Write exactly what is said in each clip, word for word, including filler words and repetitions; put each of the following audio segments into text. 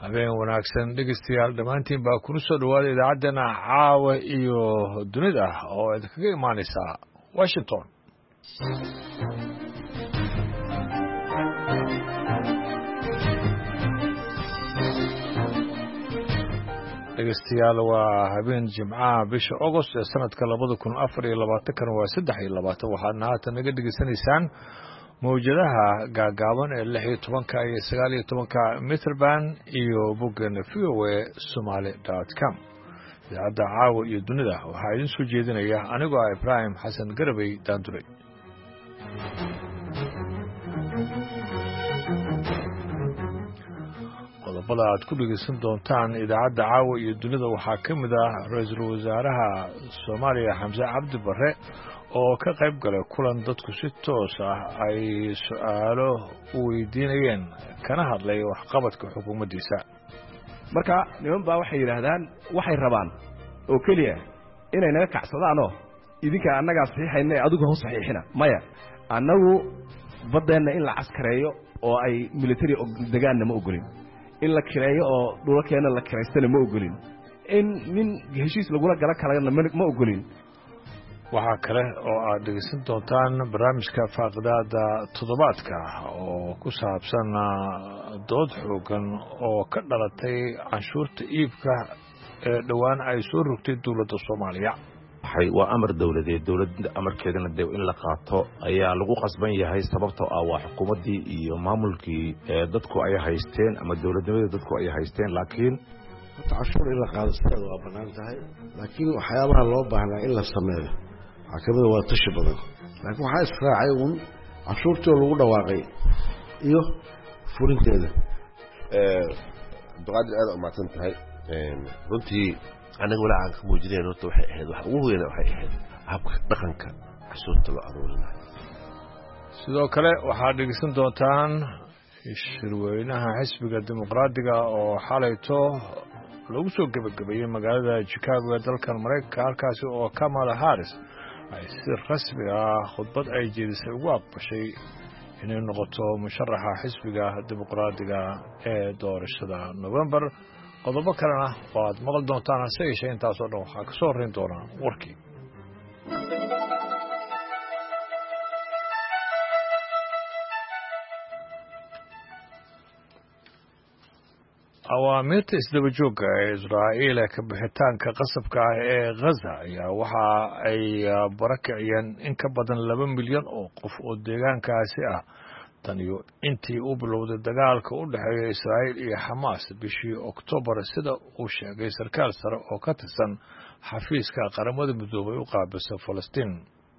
habeen wanaagsan dhegeystayaal dhammaantiin baa kuna soo dhawaada idaacaddana caawa iyo dunida oo idinkaga imaanaysa washington dhegeystayaal waa habeen jimcaha bisha agost ee sanadka labada kun afar iyo labaatankana waa saddex iyo labaatan waxaadna haatan naga dhegeysanaysaan mawjadaha gaagaaban ee lix iyo tobanka iyo sagaal iyo tobanka mitrband iyo boggan v o a somaly dot com idaacadda caawa iyo dunida waxaa idin soo jeedinaya anigoo ah ibraahim xasan garabey daanduray qodobada aad ku dhegeysan doontaan idaacadda caawa iyo dunida waxaa ka mid ah ra-iisul wasaaraha soomaaliya xamse cabdi barre oo ka qayb galay kulan dadku si toos ah ay su-aalo u weydiinayeen kana hadlay waxqabadka xukuumaddiisa marka niman baa waxay yidhaahdaan waxay rabaan oo keliya inay naga kacsadaanoo idinka annagaa saxiixayna ee adigu hau saxiixina maya annagu baddeenna in la caskareeyo oo ay military degaanna ma ogolin in la kireeyo oo dhulalkeenna la kiraystana ma ogolin in nin heshiis lagula gala kalana ma ogolin waxaa kale oo aad dhegeysan doontaan barnaamijka faaqidaada toddobaadka oo ku saabsan dood xoogan oo ka dhalatay canshuurta iibka ee dhowaan ay soo rogtay dowladda soomaaliya waa amar dowladeed dowladda amarkeedana de in la qaato ayaa lagu qasban yahay sababtoo ah waa xukuumaddii iyo maamulkii dadku ay haysteen ama dowladnimadii dadku ay haysteen laakiin horta canshuur in la qaado sideeda waa bannaan tahay laakiin waxyaabaha loo baahnaa in la sameeyo xakamada waa tashi badan laakiin waxaa israacay uun canshuurtii oo lagu dhawaaqay iyo furinteeda abdiqaadir aada umahadsan tahay runtii annaga walaacan ka muujinayn horta waxay ahayd wax ugu weyna waxay ahayd habka dhaqanka canshuurta loo aruurinayo sidoo kale waxaad dhegeysan doontaan shirweynaha xisbiga dimuqraadiga oo xalayto lagu soo gebagabeeyey magaalada chicago ee dalkan maraykanka halkaasi oo kamala harris ay si rasmi ah khudbad ay jeedisay ugu aqbashay inay noqoto musharaxa xisbiga dimuqraadiga ee doorashada novembar qodobo kalena waad maqli doontaan hase yeeshee intaasoo dhan waxaa ka soo horrayn doonaa warkii awaamiirta isdaba joogga ee israa'iil ee ka bixitaanka qasabka ah ee ghaza ayaa waxa ay barakiciyeen in ka badan laba milyan oo qof oo deegaankaasi ah tan iyo intii uu bilowday dagaalka u dhexeeya israa'iil iyo xamaas bishii oktoobar sida uu sheegay sarkaal sare oo ka tirsan xafiiska qaramada midoobay u qaabisa falastiin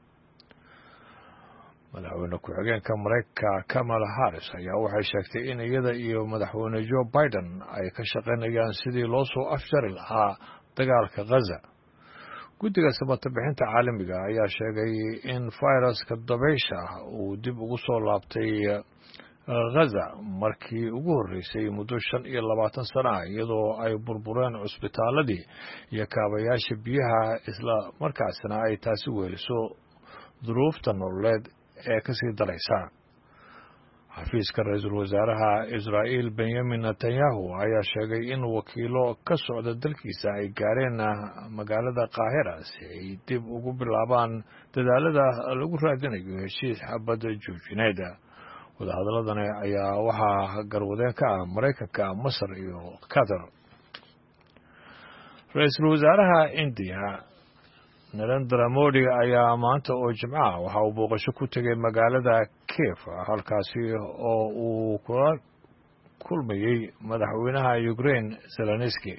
madaxweyne ku-xigeenka maraykanka kamala harris ayaa waxay sheegtay in iyada iyo madaxweyne joe biden ay ka shaqaynayaan sidii loo soo afjari lahaa dagaalka ghaza guddiga samata bixinta caalamiga ayaa sheegay in fayraska dabaysha uu dib ugu soo laabtay ghaza markii ugu horreysay muddo shan iyo labaatan sano ah iyadoo ay burbureen cusbitaaladii iyo kaabayaasha biyaha isla markaasina ay taasi weeliso duruufta nololeed ee ka sii daraysa xafiiska ra-iisul wasaaraha israa'iil benyamin netanyahu ayaa sheegay in wakiilo ka socda dalkiisa ay gaareen magaalada qaahira si ay dib ugu bilaabaan dadaalada lagu raadinayo heshiis xabadda joojineed wadahadaladani ayaa waxaa garwadeen ka ah maraykanka masar iyo qatar ra-iisul wasaaraha indiya narendra modi ayaa maanta oo jimcaha waxa uu booqasho ku tegay magaalada kiev halkaasi oo uu kula kulmayey madaxweynaha ukraine zelenski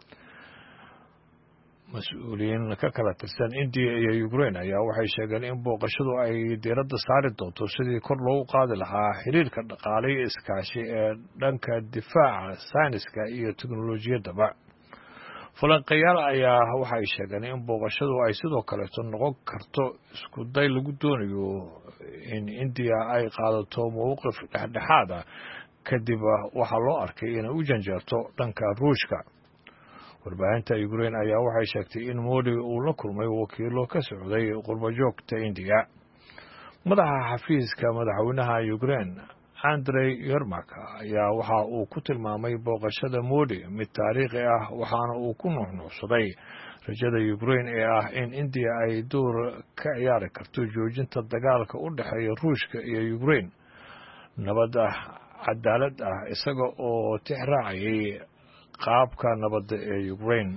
mas-uuliyiin ka kala tirsan indiya iyo ukraine ayaa waxay sheegeen in booqashadu ay diiradda saari doonto sidii kor loogu qaadi lahaa xiriirka dhaqaale iyo iskaashi ee dhanka difaaca sayniska iyo teknolojiyaddaba falanqeeyaal ayaa waxay sheegeen in booqashadu ay sidoo kaleeto noqon karto isku day lagu doonayo in indiya ay qaadato mowqif dhexdhexaad ah kadib waxaa loo arkay inay u janjeerto dhanka ruushka warbaahinta ukraine ayaa waxay sheegtay in modi uu la kulmay wakiilo ka socday qurbajoogta indiya madaxa xafiiska madaxweynaha ukraine Andrei Yermak ayaa waxa uu ku tilmaamay booqashada Modi mid taariikhi ah waxaana uu ku nuuxnuuxsaday rajada Ukraine ee ah in India ay door ka ciyaari karto joojinta dagaalka u dhexeeya Ruushka iyo Ukraine nabad ah cadaalad ah isaga oo tixraacayay qaabka nabadda ee Ukraine.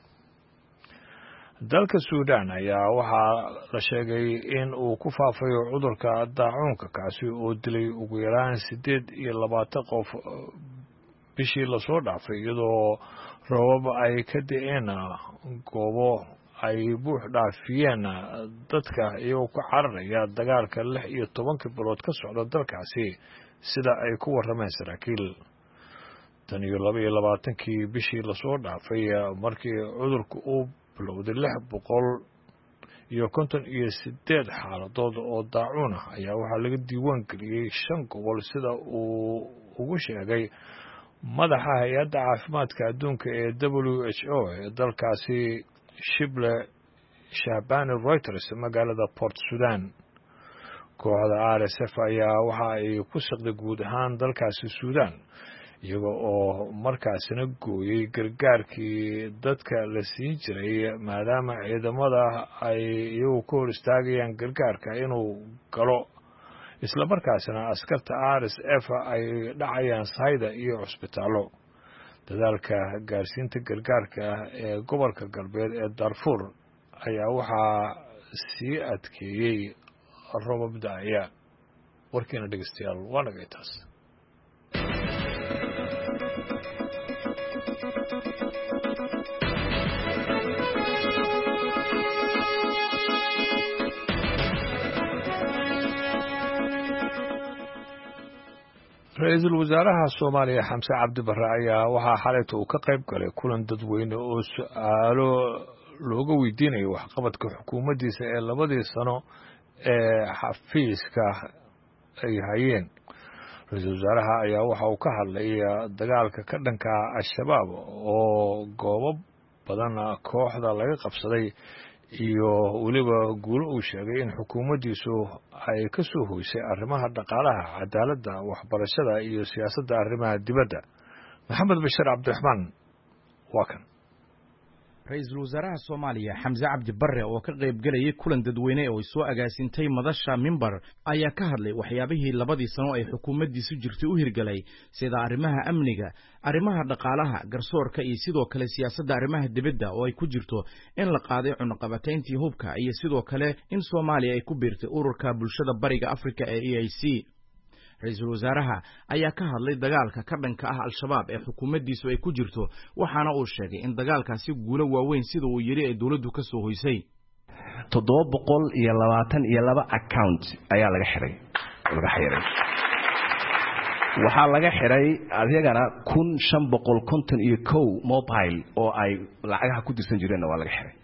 dalka Suudaan ayaa waxaa la sheegay in uu ku faafayo cudurka daacuunka kaasi oo dilay ugu yaraan sideed iyo labaatan qof bishii la soo dhaafay iyadoo roobab ay ka da'een goobo ay buux dhaafiyeen dadka iyagoo ku cararaya dagaalka lix iyo tobanka bilood ka socda dalkaasi sida ay ku warrameen saraakiil. tan iyo laba iyo labaatankii bishii la soo dhaafay markii cudurku uu bilowday lix boqol iyo konton iyo sideed xaaladood oo daacuun ah ayaa waxaa laga diiwaan geliyey shan gobol sida uu ugu sheegay madaxa hay-adda caafimaadka adduunka ee W H O ee dalkaasi Shible Shahbani Reuters magaalada Port Sudan. kooxda R S F ayaa waxa ay ku saqday guud ahaan dalkaasi Suudaan iyaga oo markaasina gooyey gargaarkii dadka la siin jiray maadaama ciidamada ay iyagu ka hor istaagayaan gargaarka inuu galo isla markaasina askarta R S F ay dhacayaan sayda iyo cusbitaallo. dadaalka gaarsiinta gargaarka ee gobolka galbeed ee Darfur ayaa waxaa sii adkeeyey roobab da'aya. warkiina dhegeystayaal waa naga taas. ra-iisul wasaaraha Soomaaliya Xamse Cabdi Barre ayaa waxaa xalayta uu ka qayb galay kulan dadweyne oo su'aalo looga weydiinayo waxqabadka xukuumaddiisa ee labadii sano ee xafiiska ay hayeen. ra-iisul wasaaraha ayaa waxa uu ka hadlay dagaalka ka dhanka al-shabaab oo goobo badan kooxda laga qabsaday iyo weliba guulo uu sheegay in xukuumaddiisu ay ka soo hoysay arrimaha dhaqaalaha cadaaladda waxbarashada iyo siyaasadda arrimaha dibadda. maxamed bashir cabdiraxmaan waa kan. ra-iisul wasaaraha Soomaaliya Xamse Cabdi Barre oo ka qayb galayay kulan dadweyne oo soo agaasintay madasha Mimbar ayaa ka hadlay waxyaabihii labadii sano ay xukuumaddiisu jirtay u hirgalay sida arrimaha amniga, arrimaha dhaqaalaha, garsoorka iyo sidoo kale siyaasadda arrimaha dibadda oo ay ku jirto in la qaaday cunaqabatayntii hubka iyo sidoo kale in Soomaaliya ay ku biirtay ururka bulshada bariga Afrika ee E A C. ra-iisul wasaaraha ayaa ka hadlay dagaalka ka dhanka ah al-shabaab ee xukuumaddiisu ay ku jirto waxaana uu sheegay in dagaalkaasi guulo waaweyn sida uu yiri ay dawladdu ka soo hoysay. toddoba boqol iyo labaatan iyo laba account ayaa laga xiray laga xiray waxaa laga xiray adigana kun shan boqol konton iyo kow mobile oo ay lacagaha ku dirsan jireen waa laga xiray.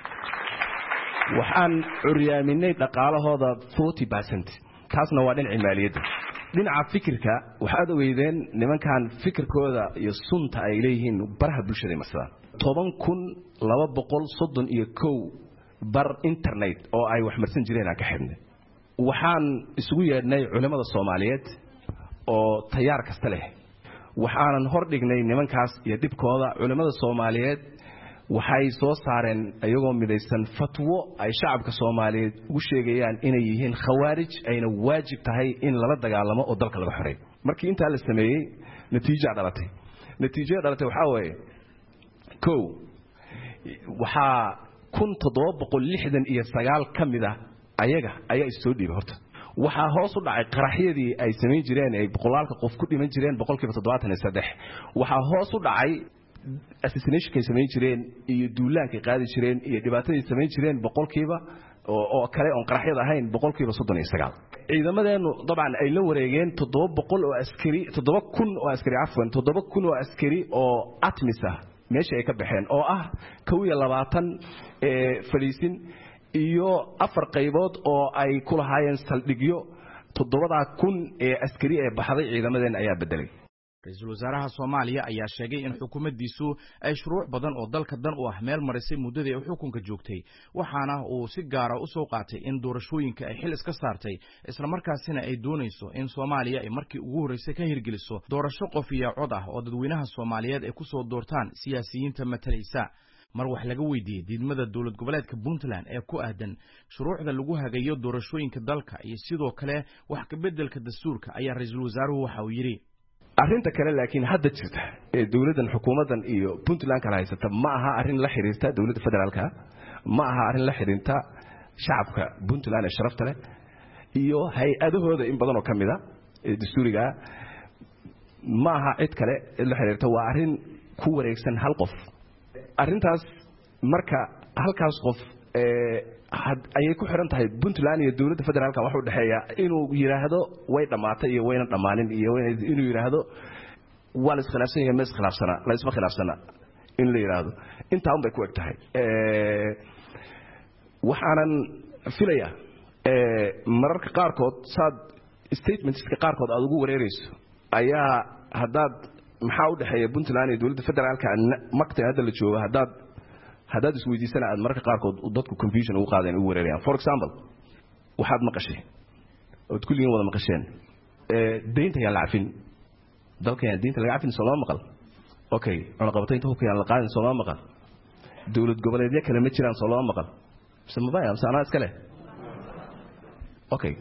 waxaan curyaaminay dhaqaalahooda forty percent taasna waa dhinacii maaliyadda. dhinaca fikirka waxaad ogeydeen nimankan fikirkooda iyo sunta ay leeyihiin baraha bulshada masada toban kun laba boqol soddon iyo kow bar internet oo ay wax marsan jireen aan ka xidhnay. waxaan isugu yeedhnay culimada Soomaaliyeed oo tayaar kasta leh waxaanan hor dhignay nimankaas iyo dibkooda. culimada Soomaaliyeed waxay soo saareen ayagoo midaysan fatwo ay shacabka Soomaaliyeed ugu sheegayaan inay yihiin khawaarij ayna waajib tahay in lala dagaalamo oo dalka laga xoreeyo. markii inta la sameeyay natiijo dhalatay natiijada dhalatay waxa weeye kow waxa kun toddoba boqol lixdan iyo sagaal kamid ah ayaga ayaa isoo dhiibay. horta waxaa hoos u dhacay qaraxyadii ay sameyn jireen ay boqolaalka qof ku dhiman jireen boqolkiiba toddobaatan iyo saddex. waxaa hoos u dhacay assassination sameyn jireen iyo duulaanka qaadi jireen iyo dhibaatadii sameyn jireen boqolkiiba oo kale oo qaraxyada ahayn boqolkiiba soddon iyo sagaal. ciidamadeenu dabcan ay la wareegeen toddoba boqol oo askari toddoba kun oo askari afwan toddoba kun oo askari oo atmisa meesha ay ka baxeen oo ah kow iyo labaatan ee fariisin iyo afar qaybood oo ay ku lahaayeen saldhigyo. toddobada kun ee askari ee baxday ciidamadeena ayaa bedelay. ra-iisul wasaaraha Soomaaliya ayaa sheegay in xukuumaddiisu ay shuruuc badan oo dalka dan u ah meel marisay muddadii ay xukunka joogtay waxaana uu si gaar ah u soo qaatay in doorashooyinka ay xil iska saartay isla markaasina ay doonayso in Soomaaliya ay markii ugu horeysay ka hirgeliso doorasho qof iyo cod ah oo dadweynaha Soomaaliyeed ay ku soo doortaan siyaasiyiinta matalaysa mar wax laga weydiiyay diidmada dawlad goboleedka Puntland ee ku aadan shuruucda lagu hagayo doorashooyinka dalka iyo sidoo kale wax ka bedelka dastuurka ayaa ra-iisul wasaaruhu waxa uu yiri arrinta kale laakiin hadda jirta ee dawladdan xukuumadan iyo Puntland kala haysata ma aha arrin la xiriirta dawladda federaalka ma aha arrin la xiriirta shacabka Puntland ee sharafta leh iyo hay'adahooda in badan oo kamida ee dastuuriga ma aha cid kale la xiriirta waa arrin ku wareegsan hal qof arrintaas marka halkaas qof ee ayay ku xiran tahay Puntland iyo dawladda federaalka waxa u dhaxeeya inuu yiraahdo way dhamaatay iyo wayna dhamaanin iyo inuu yiraahdo wal iskhilaafsan iyo mes khilaafsana la isma khilaafsana in la yiraahdo inta un bay ku egtahay ee waxaanan filaya ee mararka qaar kood saad statementska qaar kood aad ugu wareerayso ayaa hadaad maxaa u dhaxeeya Puntland iyo dawladda federaalka maqtay hadda la joogo hadaad hadaad isweydiisana aad marka qaar kood dadku confusion ugu qaadeen ugu wareerayaan for example waxaad maqashay oo kulliin wada maqasheen ee deynta yaa la cafin dalka yaa deynta laga cafin Soomaaliya maqal okay ana qabatay inta hubka yaa la qaadin Soomaaliya maqal dawlad goboleedyo kale ma jiraan Soomaaliya maqal samabaya amsaana iska leh okay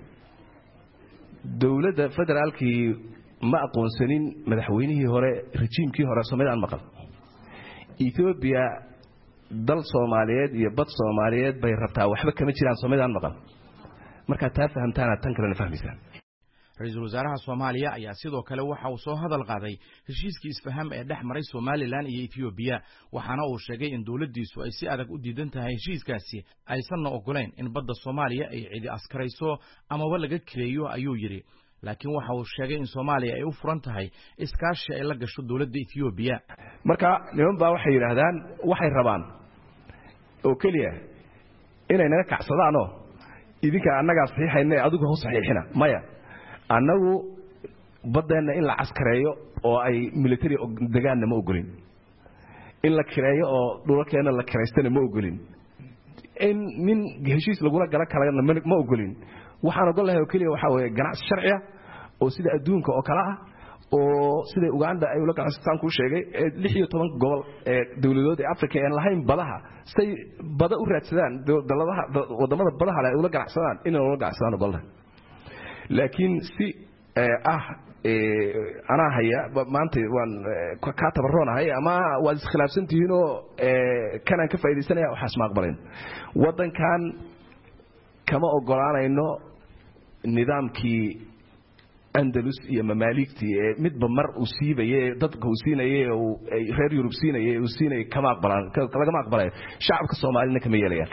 dawladda federaalkii ma aqoonsanin madaxweynihii hore rejiimkii hore Soomaaliya maqal Ethiopia dal Soomaaliyeed iyo bad Soomaaliyeed bay rabtaa waxba kama jiraan Soomaaliya maqal marka taa fahamtaana tan kale fahmaysaa ra-iisul wasaaraha Soomaaliya ayaa sidoo kale waxa uu soo hadal qaaday heshiiskii isfaham ee dhex maray Somaliland iyo Ethiopia waxaana uu sheegay in dawladdiisu ay si adag u diidan tahay heshiiskaasi aysan ogoleen in badda Soomaaliya ay cidi askarayso ama wala laga kireeyo ayuu yiri laakiin waxa uu sheegay in Soomaaliya ay u furan tahay iskaashi ay la gasho dawladda Ethiopia marka niman baa waxay yiraahdaan waxay rabaan oo kaliya inay naga kacsadaan oo idinka annaga saxiixayna adigu hoos saxiixina maya annagu badeena in la askareeyo oo ay military deegaanna ma ogolin in la kireeyo oo dhulalkeena la kireystana ma ogolin in min heshiis lagu la gala kala ma ogolin waxaan ogolahay oo kaliya waxa weeye ganacsi sharci ah oo sida adduunka oo kala ah oo sida Uganda ay ula ganacsataan ku sheegay lix iyo toban gobol ee dawladood ee Afrika ee lahayn badaha say bada u raadsadaan daladaha wadamada badaha ay ula ganacsadaan in ula ganacsadaan ogolahay laakiin si ah ana haya maanta waan ka tabaroonahay ama waa iskhilaafsantihiin oo kanaan ka faa'iideysanaya waxaas ma aqbaleen wadankan kama ogolaanayno nidaamkii Andalus iyo mamaaligtii ee midba mar uu siibay dadka uu siinayay oo ay reer Yurub siinayay uu siinay kama aqbalaan laga aqbalay shacabka Soomaaliyeed kama yeelayaan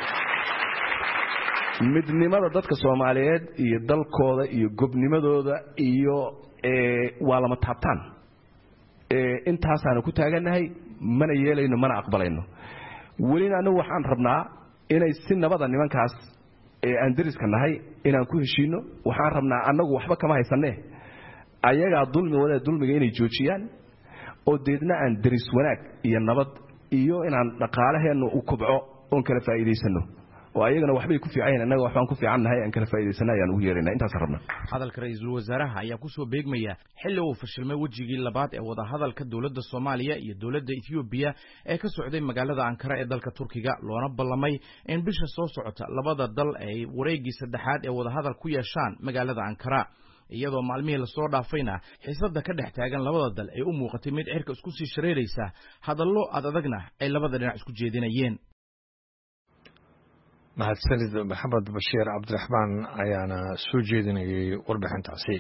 midnimada dadka Soomaaliyeed iyo dalkooda iyo gobnimadooda iyo ee waa lama taabtaan ee intaas aan ku taaganahay mana yeelayno mana aqbalayno waliina anagu waxaan rabnaa inay si nabada nimankaas ee aan dariska nahay inaan ku heshiino waxaan rabnaa anagu waxba kama haysanee ayaga dulmi wada dulmiga inay joojiyaan oo deedna aan daris wanaag iyo nabad iyo inaan dhaqaalaheena u kubco oo kala faa'iideysano oo ayagana waxbay ku fiicayeen anaga waxaan ku fiicannahay aan kala faa'iideysanayaan ugu yeeranaa intaas rabna hadalka ra-iisul wasaaraha ayaa ku soo beegmaya xilli uu fashilmay wajigii labaad ee wada hadalka dawladda Soomaaliya iyo dawladda Ethiopia ee ka socday magaalada Ankara ee dalka Turkiga loona ballamay in bisha soo socota labada dal ay wareegii saddexaad ee wada hadal ku yeeshaan magaalada Ankara iyadoo maalmihii la soo dhaafayna xiisadda ka dhex taagan labada dal ay u muuqatay mid cirka isku sii shareeraysa hadallo ad adagna ay labada dhinac isku jeedinayeen mahadsanid maxamed bashiir cabdiraxmaan ayaana soo jeedinayay warbixintaasi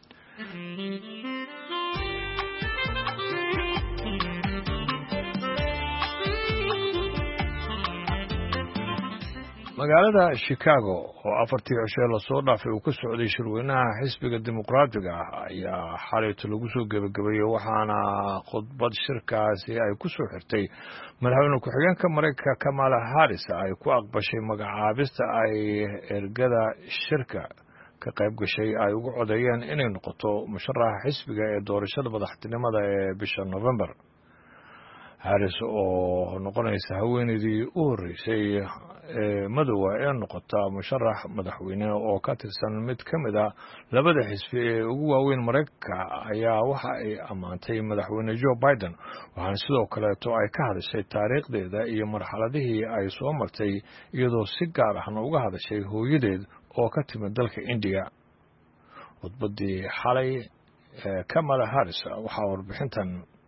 magaalada Chicago oo afartii cisho la soo dhaafay uu ka socday shirweynaha xisbiga dimuqraadiga ah ayaa xalayto lagu soo gabagabeeyay waxaana khudbad shirkaasi ay ku soo xirtay madaxweyne ku-xigeenka Mareykanka Kamala Harris ay ku aqbashay magacaabista ay ergada shirka ka qayb gashay ay ugu codeeyeen inay noqoto musharaxa xisbiga ee doorashada madaxtinimada ee bisha November. Harris oo noqonaysa haweeneydii u horeysay ee madowga ee noqota musharax madaxweyne oo ka tirsan mid ka mid ah labada xisbi ee ugu waaweyn Mareykanka ayaa waxa ay amaantay madaxweyne Joe Biden, waxaana sidoo kaleeto ay ka hadashay taariikhdeeda iyo marxaladihii ay soo martay iyadoo si gaar ah uga hadashay hooyadeed oo ka timid dalka India. khudbadii xalay Kamala Harris waxaa warbixintan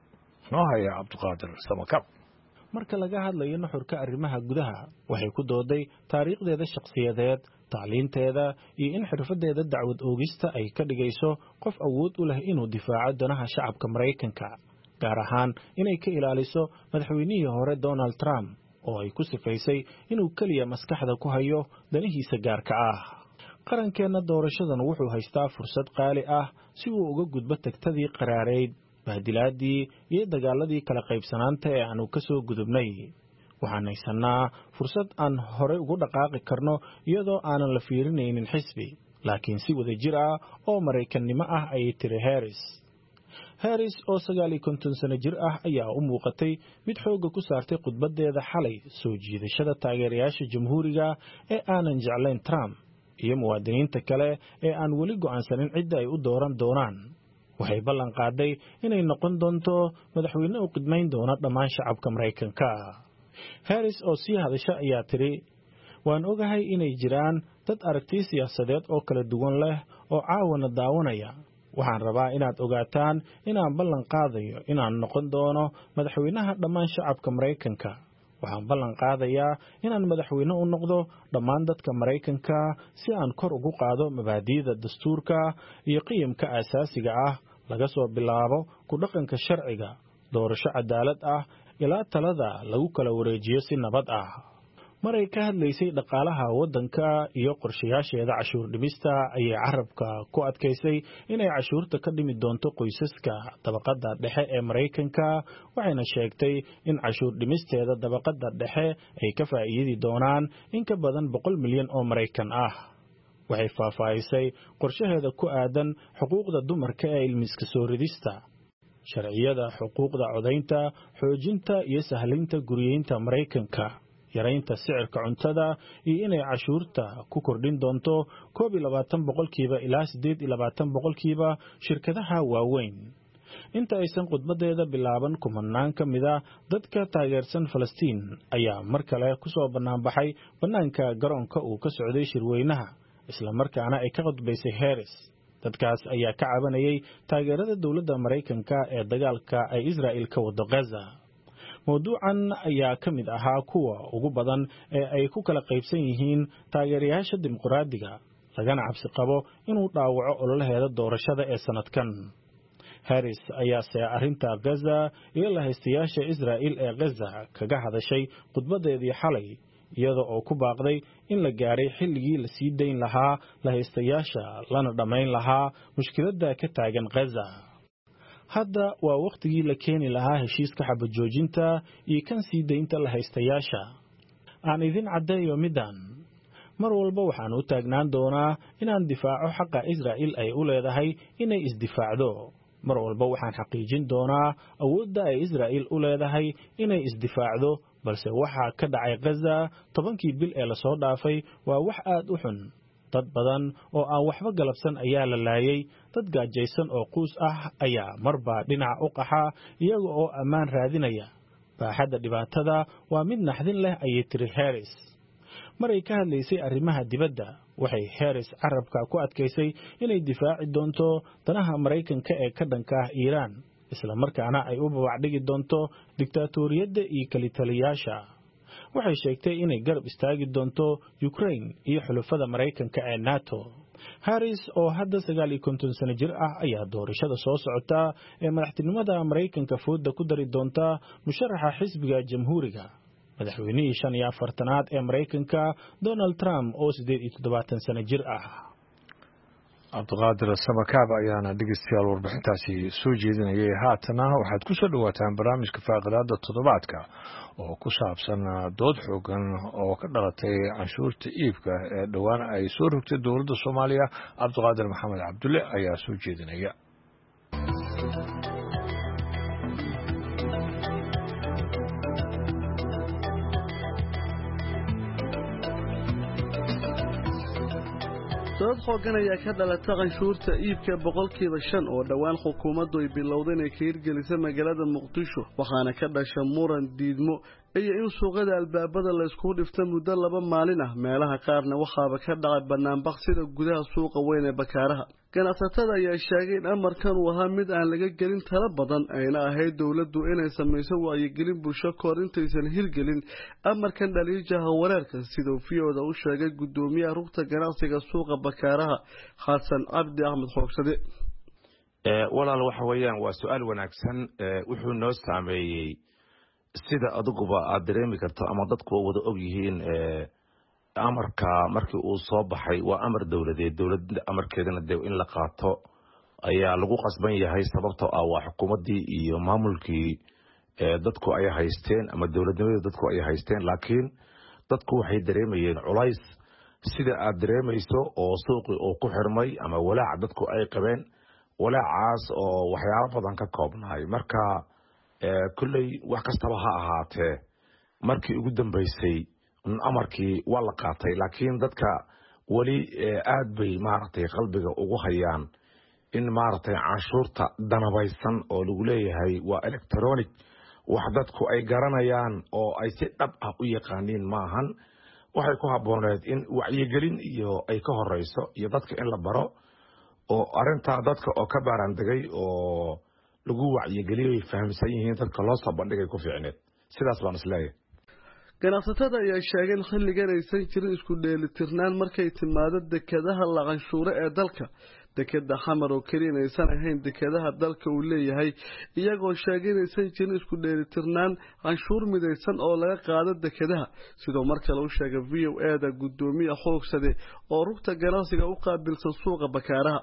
noo haya Cabdiqaadir Samakar. marka laga hadlayo nuxurka arrimaha gudaha waxay ku dooday taariikhdeeda shakhsiyadeed, tacliinteeda iyo in xirfadeeda dacwad oogista ay ka dhigayso qof awood u leh inuu difaaco danaha shacabka Mareykanka, gaar ahaan inay ka ilaaliso madaxweynihii hore Donald Trump oo ay ku sifaysay inuu kaliya maskaxda ku hayo danihiisa gaarka ah. qarankeena doorashadan wuxuu haystaa fursad qaali ah si uu uga gudbo tagtadii qaraareyd, bahdilaadii iyo dagaaladii kala qaybsanaanta ee aanu ka soo gudubnay. waxaan haysanaa fursad aan hore ugu dhaqaaqi karno iyadoo aanan la fiirinaynin xisbi, laakiin si wada jir ah oo Mareykannimo ah ayay tiri Harris. Harris oo sagaal iyo konton sano jir ah ayaa u muuqatay mid xoogga ku saartay khudbadeeda xalay soo jiidashada taageerayaasha jamhuuriga ee aanan jeclayn Trump iyo muwaadiniinta kale ee aan weli go'aansanin cidda ay u dooran doonaan. waxay ballan qaaday inay noqon doonto madaxweyne u qidmayn doona dhammaan shacabka Mareykanka. Harris oo sii hadasha ayaa tiri, waan ogahay inay jiraan dad aragti siyaasadeed oo kala duwan leh oo caawana daawanaya. waxaan rabaa inaad ogaataan inaan ballan qaadayo inaan noqon doono madaxweynaha dhammaan shacabka Mareykanka. waxaan ballan qaadayaa inaan madaxweyne u noqdo dhammaan dadka Mareykanka si aan kor ugu qaado mabaadi'da dastuurka iyo qiyamka aasaasiga ah, laga soo bilaabo ku dhaqanka sharciga, doorasho cadaalad ah ilaa talada lagu kala wareejiyo si nabad ah. maray ka hadlaysay dhaqaalaha waddanka iyo qorshayaasheeda cashuur dhimista ayay carabka ku adkaysay inay cashuurta ka dhimi doonto qoysaska dabaqada dhexe ee Mareykanka, waxayna sheegtay in cashuur dhimisteeda dabaqada dhexe ay ka faa'iidi doonaan in ka badan boqol milyan oo Mareykan ah. waxay faahfaahisay qorshaheeda ku aadan xuquuqda dumarka ee ilmiska soo ridista, sharciyada xuquuqda codaynta, xoojinta iyo sahlinta guriyeynta Mareykanka, yaraynta sicirka cuntada iyo inay cashuurta ku kordhin doonto koob iyo labaatan boqolkiiba ilaa siddeed iyo labaatan boqolkiiba shirkadaha waaweyn. inta aysan khudbadeeda bilaaban, kumanaan ka mida dadka taageersan Falastiin ayaa mar kale ku soo banaanbaxay banaanka garoonka uu ka socday shirweynaha, isla markaana ay ka khudbaysay Harris. dadkaas ayaa ka cabanayay taageerada dowladda Mareykanka ee dagaalka ay Israa'iil ka wado Gaza. mawduucan ayaa ka mid ahaa kuwa ugu badan ee ay ku kala qaybsan yihiin taageerayaasha dimuqraadiga, lagana cabsi qabo inuu dhaawaco ololaheeda doorashada ee sanadkan. Harris ayaa se arrinta Gaza iyo lahaystayaasha Israa'iil ee Gaza kaga hadashay khudbadeedii xalay, iyada oo ku baaqday in la gaaray xilligii la sii dayn lahaa lahaystayaasha lana dhammayn lahaa mushkiladda ka taagan Gaza. hadda waa waqtigii la keeni lahaa heshiiska xabad joojinta iyo kan sii daynta lahaystayaasha. aan idin caddeeyo midaan, mar walba waxaan u taagnaan doonaa inaan difaaco xaqa Israa'iil ay u leedahay inay isdifaacdo. mar walba waxaan xaqiijin doonaa awoodda ay Israa'iil u leedahay inay isdifaacdo, balse waxa ka dhacay Gaza tobankii bil ee la soo dhaafay waa wax aad u xun. dad badan oo aan waxba galabsan ayaa la laayay, dad gaajaysan oo quus ah ayaa marba dhinac u qaxa iyaga oo ammaan raadinaya. baaxadda dhibaatada waa mid naxdin leh ayay tiri Harris. maray ka hadlaysay arrimaha dibadda, waxay Harris carabka ku adkaysay inay difaaci doonto danaha Mareykanka ee ka dhanka ah Iiraan, isla markaana ay u babacdhigi doonto diktaatoriyadda iyo kalitaliyaasha. waxay sheegtay inay garab istaagi doonto Ukraine iyo xulafada Mareykanka ee NATO. Harris oo hadda sagaal iyo konton sano jir ah ayaa doorashada soo socota ee madaxtinimada Mareykanka fooda ku dari doonta musharaxa xisbiga jamhuuriga, madaxweynihii shan iyo afartanaad ee Mareykanka Donald Trump oo siddeed iyo toddobaatan sano jir ah. cabdiqaadir samakaab ayaana dhegeystayaal warbixintaasi soo jeedinayay. haatana waxaad ku soo dhawaataan barnaamijka faaqidaada toddobaadka oo ku saabsan dood xoogan oo ka dhalatay canshuurta iibka ee dhowaan ay soo rogtay dowladda Soomaaliya. cabdiqaadir maxamed cabdulle ayaa soo jeedinaya. dood xoogan ayaa ka dhalata canshuurta iibka boqolkiiba shan oo dhowaan xukuumaddu ay bilowday inay ka hirgelisay magaalada muqdisho, waxaana ka dhasha muran diidmo iyo in suuqada albaabada la isku dhifta muddo laba maalin ah. meelaha qaarna waxaaba ka dhacay banaanbax sida gudaha suuqa weyn ee Bakaaraha. ganacsatada ayaa sheegay in amarkan uu ahaa mid aan laga gelin talo badan, ayna ahayd dowladdu inay samayso wacyigelin bulsho kahor intaysan hirgelin amarkan dhaliijaha wareerka, siduu fiyooda u sheegay gudoomiyaha rugta ganacsiga suuqa Bakaaraha Xasan Cabdi Axmed Xoogsade. walaal waxa weeyaan waa su'aal wanaagsan. wuxuu noo saameeyay sida aduguba aad dareemi karto ama dadku wada og yihiin. amarka markii uu soo baxay waa amar dawladeed, dawladda amarkeedana de in la qaato ayaa lagu qasban yahay, sababtoo ah waa xukuumadii iyo maamulkii dadku ay haysteen ama dawladnimada dadku ay haysteen. laakiin dadku waxay dareemayeen culays sida aad dareemayso oo suuqii uu ku xirmay ama walaac dadku ay qabeen, walaacaas oo waxyaabo badan ka koobnaay. marka kulley wax kastaba ha ahaatee markii ugu dambeysay amarkii waa la qaatay, laakiin dadka weli aad bay maaragtay qalbiga ugu hayaan in maaragtay canshuurta danabaysan oo lagu leeyahay waa electronic, wax dadku ay garanayaan oo ay si dhab ah u yaqaaniin maahan. waxay ku habbooneed in wacyigelin iyo ay ka horeyso iyo dadka in la baro oo arintaa dadka oo ka baaraandegay oo lagu wacyigeliyay fahamsan yihiin dadka loo soo bandhigay ku fiicneed. sidaas baan isleeyahay. ganacsatada ayaa sheegay in xilligan aysan jirin isku dheelitirnaan markay timaado dekedaha la canshuuro ee dalka. dekeda xamar oo keliya inaysan ahayn dekedaha dalka uu leeyahay, iyagoo sheegay inaysan jirin isku dheelitirnaan canshuur midaysan oo laga qaado dekedaha. sidoo mar kale u sheegay v o a da gudoomiye Xoogsade oo rugta ganacsiga u qaabilsan suuqa Bakaaraha.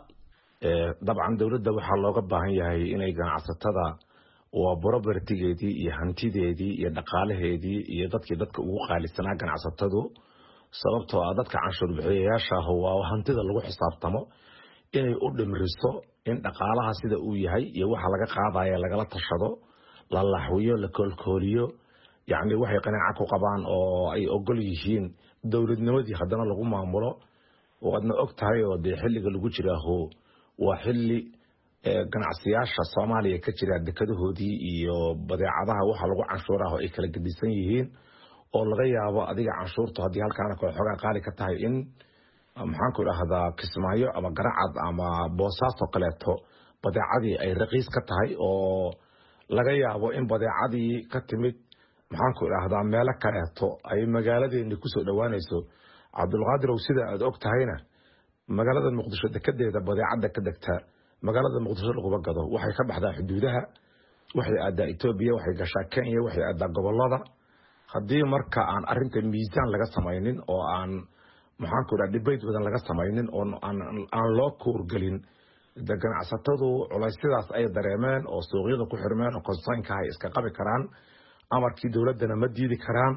dabcan dawladda waxaa looga baahan yahay inay ganacsatada waa propertygeedii iyo hantideedii iyo dhaqaalaheedii iyo dadkii dadka ugu qaalisanaa ganacsatadu, sababtoo ah dadka canshuur bixiyayaasha ah waa hantida lagu xisaabtamo, inay u dhimriso in dhaqaalaha sida uu yahay iyo waxa laga qaadaya lagala tashado, la laxwiyo, la koolkooliyo. yacni waxay qanaaca ku qabaan oo ay ogol yihiin dowladnimadii haddana lagu maamulo. waadna og tahay oo dee xilliga lagu jiraaho waa xilli ganacsiyaasha Soomaaliya ka jira dekadahoodii iyo badeecadaha waxa lagu canshuuraha ay kala gedisan yihiin, oo laga yaabo adiga canshuurtu haddii halkaana kala xogaa qaali ka tahay in maxaan ku idhaahdaa Kismaayo ama Garacad ama Boosaaso kaleeto badeecadii ay raqiis ka tahay, oo laga yaabo in badeecadii ka timid maxaan ku idhaahdaa meelo kaleeto ay magaaladeeni kusoo dhowaanayso. cabdulqaadirow sida aad og tahayna magaalada Muqdisho dekedeeda badeecada ka degta magaalada Muqdisho lagu gado waxay ka baxdaa xuduudaha, waxay aadaa Itoobiya, waxay gashaa Kenya, waxay aadaa gobolada. haddii marka aan arinta miisaan laga samaynin oo aan maxaan ku idhaahdaa debate badan laga samaynin oo aan aan loo koorgelin, ganacsatadu culaysyadaas ay dareemeen oo suuqyada ku xirmeen oo concernka ay iska qabi karaan. amarkii dawladana ma diidi karaan,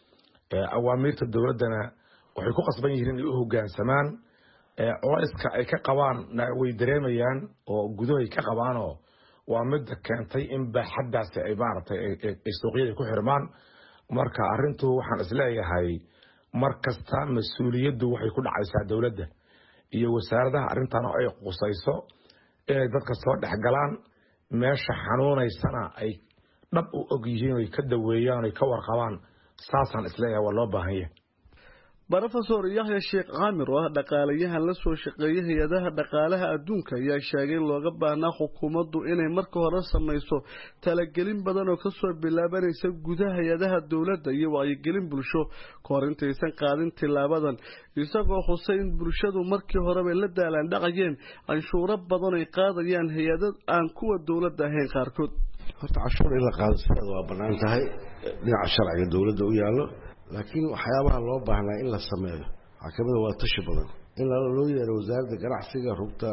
awaamirta dawladana waxay ku qasban yihiin inay u hoggaansamaan. culayska ay ka qabaan way dareemayaan oo gudahay ka qabaanoo waa mid keentay in baaxaddaasi ay maaragtay ay suuqyada ku xirmaan. marka arrintu waxaan isleeyahay mar kasta mas-uuliyaddu waxay ku dhacaysaa dawladda iyo wasaaradaha arrintan oo ay qusayso inay dadka soo dhex galaan, meesha xanuunaysana ay dhab u og yihiin oy ka daweeyaan oy ka warqabaan. saasaan isleeyahay waa loo baahan yahay. Professor Yahya Sheikh Amir oo dhaqaalayahan la soo shaqeeyay hay'adaha dhaqaalaha adduunka ayaa sheegay looga baahnaa xukuumaddu inay marka hore samayso talagelin badan oo ka soo bilaabanaysa gudaha hay'adaha dawladda iyo wacyigelin bulsho kahor intaysan qaadin tilaabadan, isagoo xusay in bulshadu markii horeba la daalaan dhaqayeen canshuuro badan ay qaadayaan hay'ado aan kuwa dawladda ahayn qaarkood. horta canshuur in la qaado sida waa bannaan tahay dhinaca sharciga dawladda u yaallo, laakiin waxyaabaha loo baahnaa in la sameeyo waxaa kamid waa tashi badan in loo yeero wasaaradda ganacsiga rugta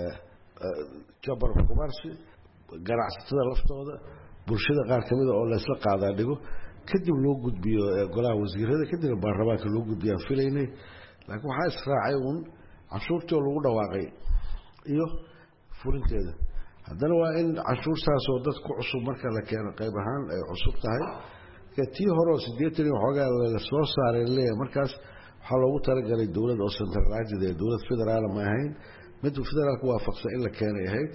chamber of commerce ganacsatada laftooda bulshada qaar ka mid ah oo la isla qaadaa dhigo kadib loo gudbiyo golaha wasiirada kadib baarlamaanka loo gudbiyo filaynay laakiin waxa israacay un cashuurtii lagu dhawaaqay iyo fulinteeda haddana waa in cashuurtaas oo dadku cusub marka la keeno qayb ahaan ay cusub tahay ka tii hore sideetan iyo xogaa la soo saaray leeyahay markaas waxa loogu talagalay dawladda oo centralized ee dawlad federaal ma ahayn mid federaalku waafaqsan in la keenay ahayd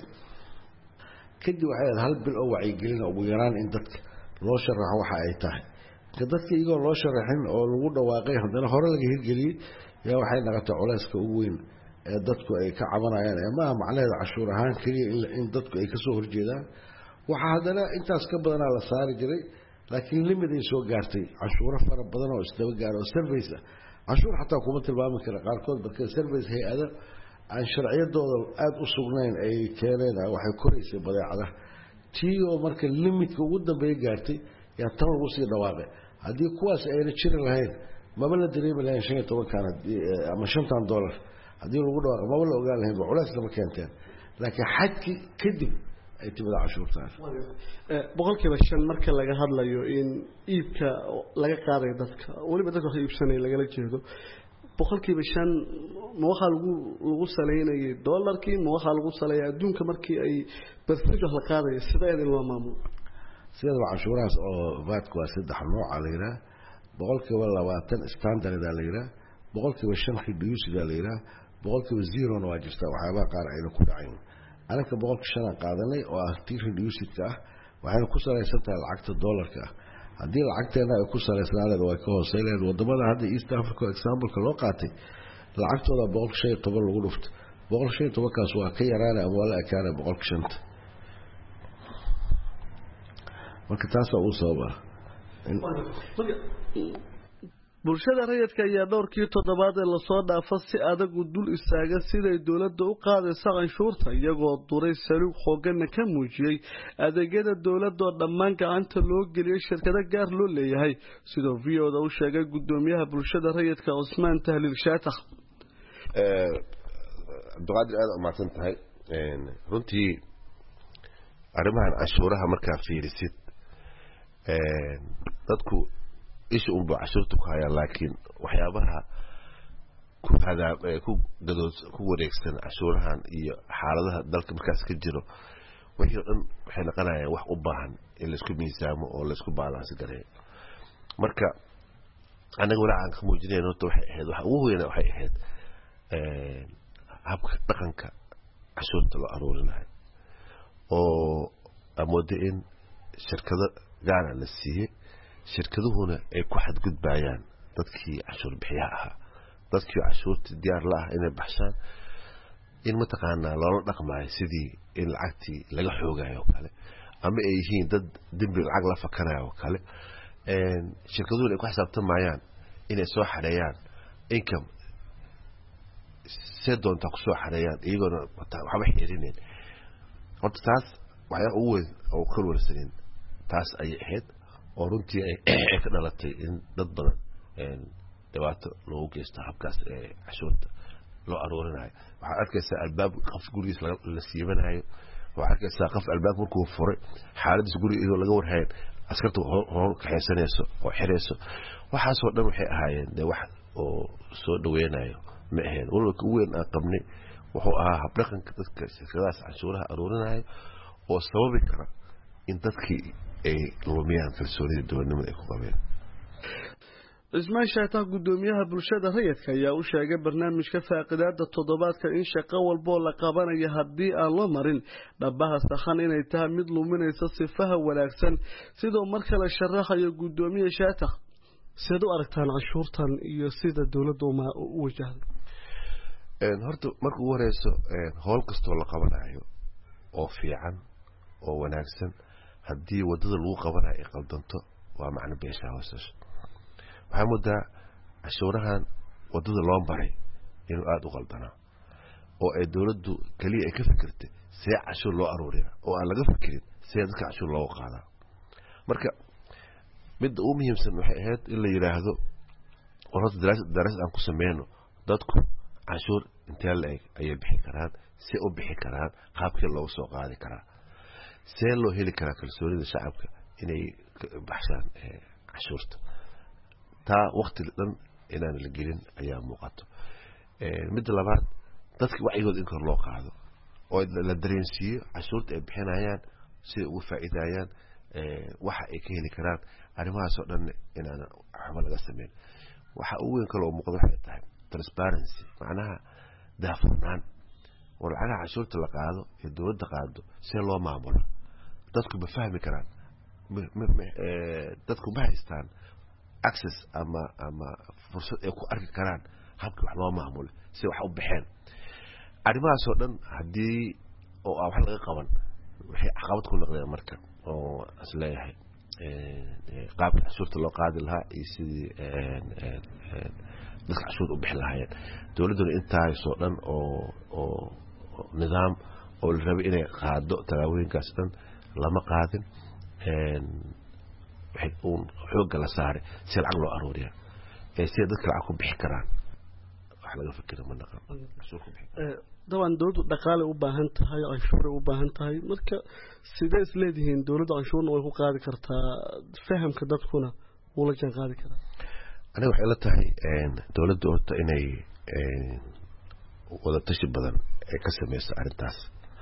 kadib waxay hal bil oo wacyigelin ugu yaraan in dadka loo sharaxo waxa ay tahay ka dadka iyagoo loo sharaxin oo lagu dhawaaqay haddana hore laga hirgeliyay yaa waxay noqotay culayska ugu weyn ee dadku ay ka cabanayaan ama macnaheeda cashuur ahaan kaliya in dadku ay ka soo horjeedaan waxa haddana intaas ka badanaa la saari jiray laakiin limit ay soo gaartay cashuuro fara badan oo isdaba gaaro oo service ah cashuur xataa kuma tilmaami kara qaarkood marka service hay-ada aan sharciyadooda aada u sugnayn ay keeneen waxay koraysay badeecada tii oo marka limitka ugu dambeeya gaartay yaa tan lagu sii dhawaaqay haddii kuwaas ayna jiri lahayn maba la dareemi lahayn shan iyo tobankan ama shantan dollar haddii lagu dhawaaqo maba la ogaan lahayn culays lama keenteen laakiin xadkii kadib ay timida cashuurtaas boqolkiiba shan marka laga hadlayo in iibka laga qaadayo dadka weliba dadka wax iibsanaya lagala jeedo boqolkiiba shan ma waxaa lagu lagu saleynayay dollarkii ma waxaa lagu saleeyay adduunka markii ay percentage la qaadayo sideed in loo maamulo sideed waa cashuurahaas oo vaadku waa saddex nooc la yiraahdo boqolkiiba labaatan standard la yiraahdo boqolkiiba shan reduced la yiraahdo boqolkiiba zero waa jirta waxyaaba qaar ay ku dhacayn anaka boqolkiiba shan qaadanay oo ah tii reduced ah waxayna ku saleysan tahay lacagta dollarka haddii lacagteena ay ku saleysnaadeen way ka hooseeyeen wadamada hadda East Africa example loo qaatay lacagtooda boqolkiiba shan iyo toban lagu dhufto boqolkiiba shan iyo toban kaas waa ka yaraanay ama wala akaana boqolkiiba shan marka taas oo sababa bulshada rayidka ayaa dhowrkii toddobaad ee lasoo dhaafo si adag u dul istaaga siday dawladda u qaadayso canshuurta iyagoo duray saluug xoogana ka muujiyay adeegyada dawladda oo dhammaan gacanta loo geliyay shirkado gaar loo leeyahay sidoo v o da u sheegay gudoomiyaha bulshada rayidka Cusmaan Tahliil Shaatax ee duqaadir aad u mahadsan tahay runtii arrimahan canshuuraha markaa fiirisid ee dadku ish uu cashuurtu ku haya laakiin waxyaabaha ku hada ku gadood ku wareegsan cashuurahan iyo xaaladaha dalka markaas ka jiro wixii dhan waxay noqonayaan wax u baahan in la isku miisaamo oo la isku balance gareeyo marka anaga walaa ka muujinayno to waxay ahayd waxa ugu weyn waxay ahayd ee habka dhaqanka cashuurta loo aruurinayo oo amoodeen in shirkado gaar ah la siiyay shirkaduhuna ay ku xadgudbayaan dadkii cashuur bixiyaha ahaa dadkii cashuurta diyaar la ah inay baxshaan in mataqaanaa loola dhaqmaayo sidii in lacagtii laga xoogayo kale ama ay yihiin dad dembi lacag la fakanayo kale shirkaduhuna ay ku xisaabtamayaan inay soo xareeyaan income see doontaa ku soo xareeyaan iyagoona waxba xirineen horta taas waxyaa ugu weyn oo ka warsanin taas ayay ahayd oo runtii ay ka dhalatay in dad badan een dhibaato loo geysto habkaas ee cashuurta loo aruurinayo waxa arkaysaa albaab qof gurigiisa la siibanayo waxa arkaysaa qof albaab markuu furay xaaladdiisa guriga laga warhayn askartu hor ka xeesanayso oo xireyso waxaas oo dhan waxay ahaayeen de wax oo soo dhaweynayo ma ahayn walba ugu weyn aan qabnay wuxuu ahaa hab dhaqanka dadka shirkadaas cashuuraha aruurinayo oo sababi kara in dadkii ay lumiyaan kalsoonida dowladnimada ay ku qabeen Cusmaan Shaatax gudoomiyaha bulshada rayidka ayaa u sheegay barnaamijka faaqidaada toddobaadka in shaqo walba la qabanayo haddii aan loo marin dhabaha saxan inay tahay mid luminaysa sifaha wanaagsan sidoo marka la sharaxayo gudoomiyaha Shaatax sida u aragtaan cashuurtan iyo sida dawladdu u wajahdo een horta marka uu wareyso een howl kasto la qabanayo oo fiican oo wanaagsan haddii wadada lagu qabanayo ay qaldanto waa macna beesha hoosasho waxaa muddaa cashuurahan wadada loo baray inuu aada u qaldanaa oo ay dawladdu kaliya ay ka fikirtay see cashuur loo aruuriya oo aan laga fikirin see dadka cashuur loogu qaadaa marka midda ugu muhiimsan waxay ahayd in la yidhaahdo warhota daraasad aan ku sameyno dadku cashuur intee la-eg ayay bixi karaan see u bixi karaan qaabkii loogu soo qaadi karaa see loo heli karaa kalsoonida shacabka inay baxshaan cashuurta taa waqti dhan inaan la gelin ayaa muuqato midda labaad dadka wacyigooda in kor loo qaado oo la dareensiiyo cashuurta ay bixinayaan siday ugu faa'iidayaan waxa ay ka heli karaan arrimahaas oo dhan inaan waxba laga sameyn waxa ugu weyn kaloo muuqdo waxay tahay transparency macnaha daahfurnaan oo lacagaha cashuurta la qaado ee dowladda qaado see loo maamulo dadku ma fahmi karaan dadku ma haystaan access ama ama fursad ay ku arki karaan habka wax loo maamulo si wax u bixeen arrimahaas oo dhan haddii oo wax laga qaban waxay caqabad ku noqdeen marka oo asleeyahay qaabka cashuurta loo qaadi lahaa iyo sidii dadka cashuurta u bixi lahaayeen dowladduna intaasoo dhan oo oo nidaam oo la rabay inay qaado talaabooyinkaas dhan lama qaadin waxay uun xoogga la saaray si lacag loo aruuriya ee si dadka lacag ku bixi karaan wax laga fikiro ma naqan daban dowladdu dhaqaale u baahan tahay canshuur u baahan tahay marka sidee isleedihiin dowladda canshuurna way ku qaadi kartaa fahamka dadkuna wuu la jaan qaadi karaa aniga waxay la tahay dowladdu horta inay wada tashi badan ay ka samayso arrintaas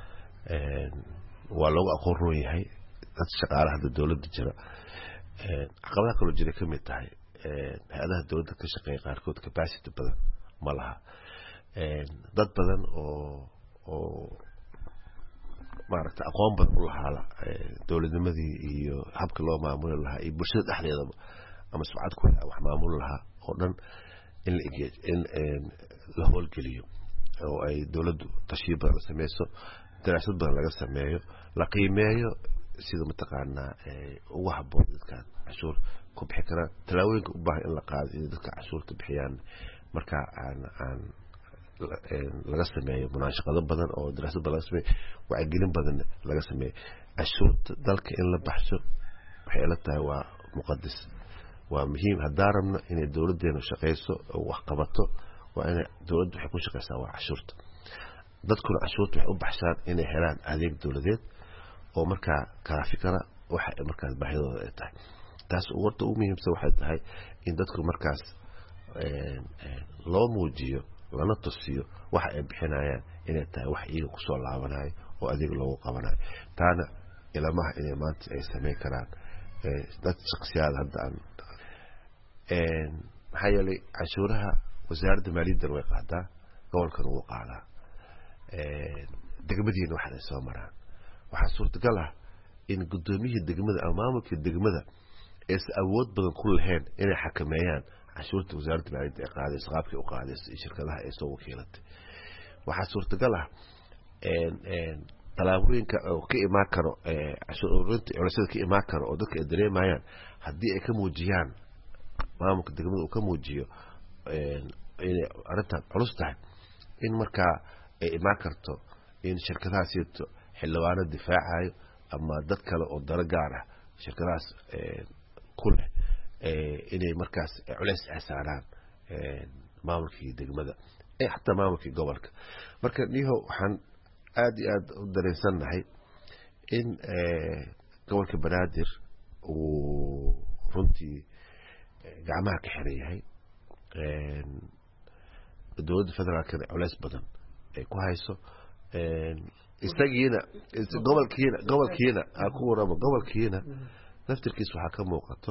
waa loogu aqoon roon yahay dad shaqaalaha hadda dowladda jira caqabadaha kaloo jira ka mid tahay hay-adaha dowladda ka shaqeeya qaarkood capacity badan ma laha dad badan oo oo maaragtay aqoon badan u lahaa dowladnimadii iyo habka loo maamuli lahaa iyo bulshada dhexdeedaba ama sumcad ku wax maamuli lahaa oo dhan in la in la howlgeliyo oo ay dowladdu tashiib badan sameyso daraasad badan laga sameeyo la qiimeeyo sida mataqaanaa ugu habboon dadkan cashuur ku bixi karaan talaabooyinka u baahan in la qaado in dadka cashuurta bixiyaan marka aan aan laga sameeyo munaashaqado badan oo daraasad badan laga sameeyo wacyigelin badan laga sameeyo cashuurta dalka in la baxsho waxay la tahay waa muqadas waa muhiim haddaan rabno inay dowladdeenu shaqayso oo wax qabato waa inay dowladdu waxay ku shaqaysaa waa cashuurta dadkuna cashuurta waxay u baxshaan inay helaan adeeg dowladeed oo markaa kaafi kara waxa ay markaas baahidooda ay tahay taas warta ugu muhiimsan waxay tahay in dadku markaas loo muujiyo lana tusiyo waxa ay bixinayaan inay tahay wax iyaga kusoo laabanayo oo adeeg loogu qabanayo taana ilamaha inay maanta ay sameyn karaan dad shaksiyaad hadda aan maxaa yeelay cashuuraha wasaaradda maaliyaddan way qaadaa gobolkan wuu qaadaa degmadiina waxaad ay soo maraan waxaa suurtagal ah in guddoomiyihii degmada ama maamulkii degmada aysan awood badan ku lahayn inay xakameeyaan cashuurta wasaaradda maaliyadda ay qaadayso qaabkii u qaadayso iyo shirkadaha ay soo wakiilatay waxaa suurtagal ah talaabooyinka oo ka imaan karo cashuur ururinta culisyada ka imaan karo oo dadka ay dareemayaan haddii ay ka muujiyaan maamulka degmada uu ka muujiyo inay arrintan culus tahay in markaa ay imaan karto in shirkadaha siito xildhibaano difaacayo ama dad kale oo daro gaar ah shirkadahaas ku leh inay markaas culays saaraan maamulkii degmada ee xataa maamulkii gobolka marka niho waxaan aad iyo aad u dareensannahay in gobolka banaadir uu runtii gacmaha ka xiran yahay dowladda federaalkana culays badan ay ku hayso isagiina gobolkiina gobolkiina aa ku waramo gobolkiina naftirkiisa waxaa ka muuqato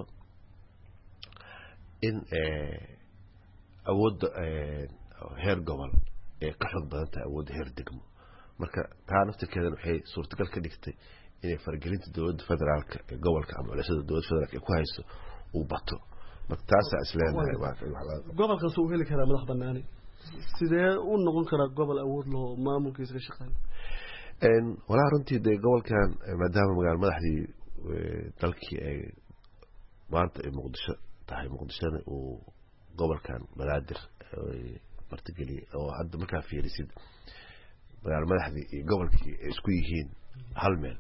in awoodda heer gobol ee ka xoog badan tahay awoodda heer degmo marka taa naftirkeedana waxay suurtagal ka dhigtay inay faragelinta dowladda federaalka ee gobolka ama culashada dowladda federaalka ay ku hayso uu bato marka taasaa isleenahay gobolkaas uu heli karaa madax banaani sidee u noqon karaa gobol awood loo maamulkiisa ka shaqeeyo walaa runtii dee gobolkan maadaama magaalo madaxdii dalkii ay maanta ay muqdisho tahay muqdishona uu gobolkan banaadir martigeliyey oo hadda markaa fiirisid magaalo madaxdii iyo gobolkii ay isku yihiin hal meel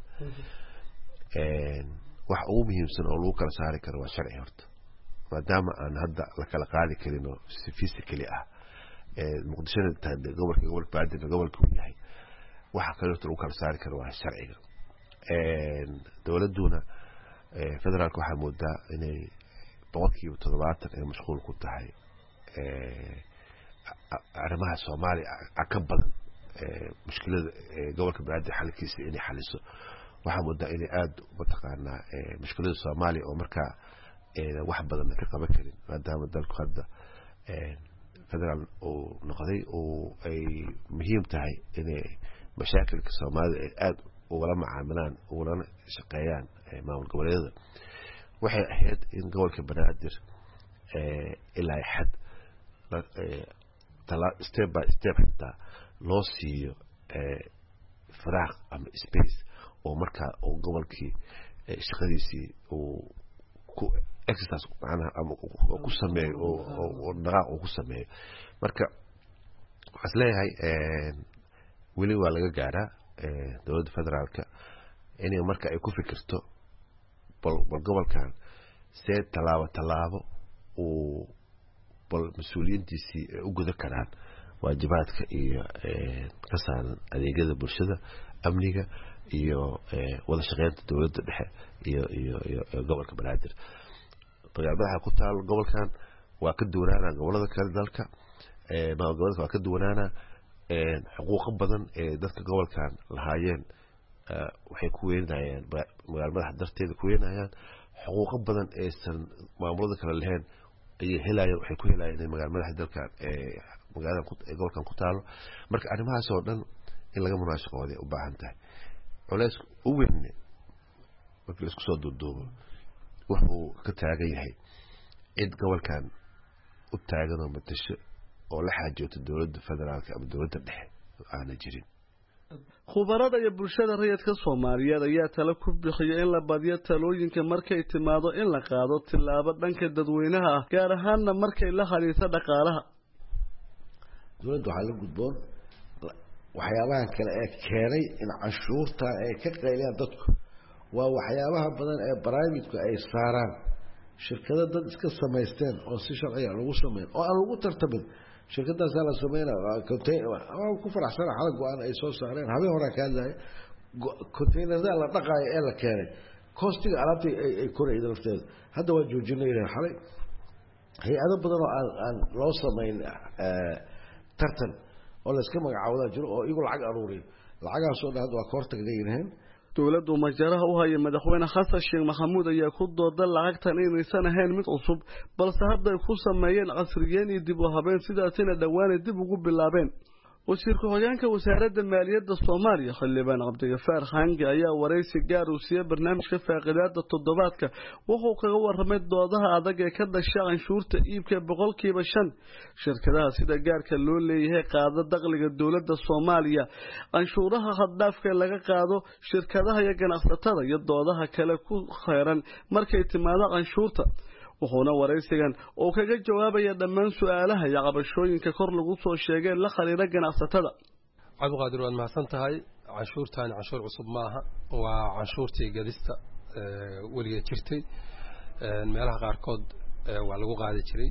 waxa ugu muhiimsan oo lagu kala saari karo waa sharci horta maadaama aan hadda la kala qaadi karin oo si physically ah muqdishona tahay gobolka gobolka baadina gobolka uu yahay waxa kale oo lagu kala saari karo waa sharciga dowladuna federaalka waxaa moodaa inay boqolkiiba toddobaatan ay mashquul ku tahay arrimaha Soomaaliya ka badan mushkilada gobolka baadina xalkiisa inay xaliso waxaa moodaa inay aad u taqaanaa mushkilada Soomaaliya oo markaa wax badan ka qaban karin maadaama dalku hadda federaal oo noqday oo ay muhiim tahay inay mashaakilka Soomaalida aad uga macaamilaan uga shaqeeyaan maamul goboleedyada waxay ahayd in gobolka banaadir ilaa xad tala step by step inta loo siiyo faraaq ama space oo markaa oo gobolkii shaqadiisii uu ku exercise macnaha ama ku sameeyo oo dhaqaaq uu ku sameeyo marka waxaan leeyahay weli waa laga gaaraa dowladda federaalka inay marka ay ku fikirto bal gobolkan see talaabo talaabo uu bal mas'uuliyiintiisii u guda karaan waajibaadka iyo ka saaran adeegyada bulshada amniga iyo wada shaqeynta dowladda dhexe iyo iyo iyo gobolka banaadir magaalada ku taal gobolkan waa ka duwanaana gobolada kale dalka ee gobolka waa ka duwanaana ee xuquuq badan ee dadka gobolkan lahaayeen waxay ku weynayaan magaalada darteeda ku weynayaan xuquuq badan ee san maamulada kale lahayn ay helayaan waxay ku helayaan magaalada dalka ee magaalada gobolkan ku taalo marka arrimahaas oo dhan in laga munaashaqooday u baahan tahay culays u weyn marka isku soo duuduubo wuxuu ka taagan yahay cid gobolkan u taagan oo matasho oo la xaajoota dowladda federaalka ama dowladda dhexe aana jirin khubarada iyo bulshada rayidka Soomaaliyeed ayaa tala ku bixiyay in la badiyo talooyinka markay timaado in la qaado tilaabo dhanka dadweynaha ah gaar ahaan markay la xiriirto dhaqaalaha dowladda waxa la gudboon waxyaabaha kale ee keenay in cashuurta ay ka qayliyaan dadku waa waxyaabaha badan ee private-ku ay saaraan shirkado dad iska sameysteen oo si sharci ah lagu sameeyo oo aan lagu tartamin shirkadaas la sameeyay container oo ku faraxsan xalaq go'aan ay soo saareen habeen hore ka hadlay container-da la dhaqaay ee la keenay costiga alaabta ay koreeyay lafteeda hadda waa joojinay xalay hay'ado badan oo aan loo sameyn tartan oo la iska magacaawada jiro oo iyagu lacag aruuriyo lacagaas oo dhan waa koorta leeyihiin dowladdu majaraha u haya madaxweyne Xasan Sheekh Maxamuud ayaa ku dooday lacagtan inaysan ahayn mid cusub balse hadda ay ku sameeyeen casriyeyn iyo dib u habeyn sidaasina dhawaan dib ugu bilaabeen wasiirka hoggaanka wasaaradda maaliyadda Soomaaliya Xildhibaan Cabdigafaar Xange ayaa wareysi gaar u siiyay barnaamijka faaqidaada toddobaadka wuxuu kaga warramay doodaha adag ee ka dhashay canshuurta iibka boqolkiiba shan shirkadaha sida gaarka loo leeyahay qaada dakhliga dowladda Soomaaliya canshuuraha xad-dhaafka laga qaado shirkadaha iyo ganacsatada iyo doodaha kale ku xeeran markay timaado canshuurta wuxuuna wareysigan oo kaga jawaabaya dhammaan su'aalaha iyo cabashooyinka kor lagu soo sheegay la xiriira ganacsatada Cabdiqaadir waad mahadsan tahay canshuurtan canshuur cusub maaha waa canshuurtii gadista weliga jirtay meelaha qaarkood waa lagu qaadi jiray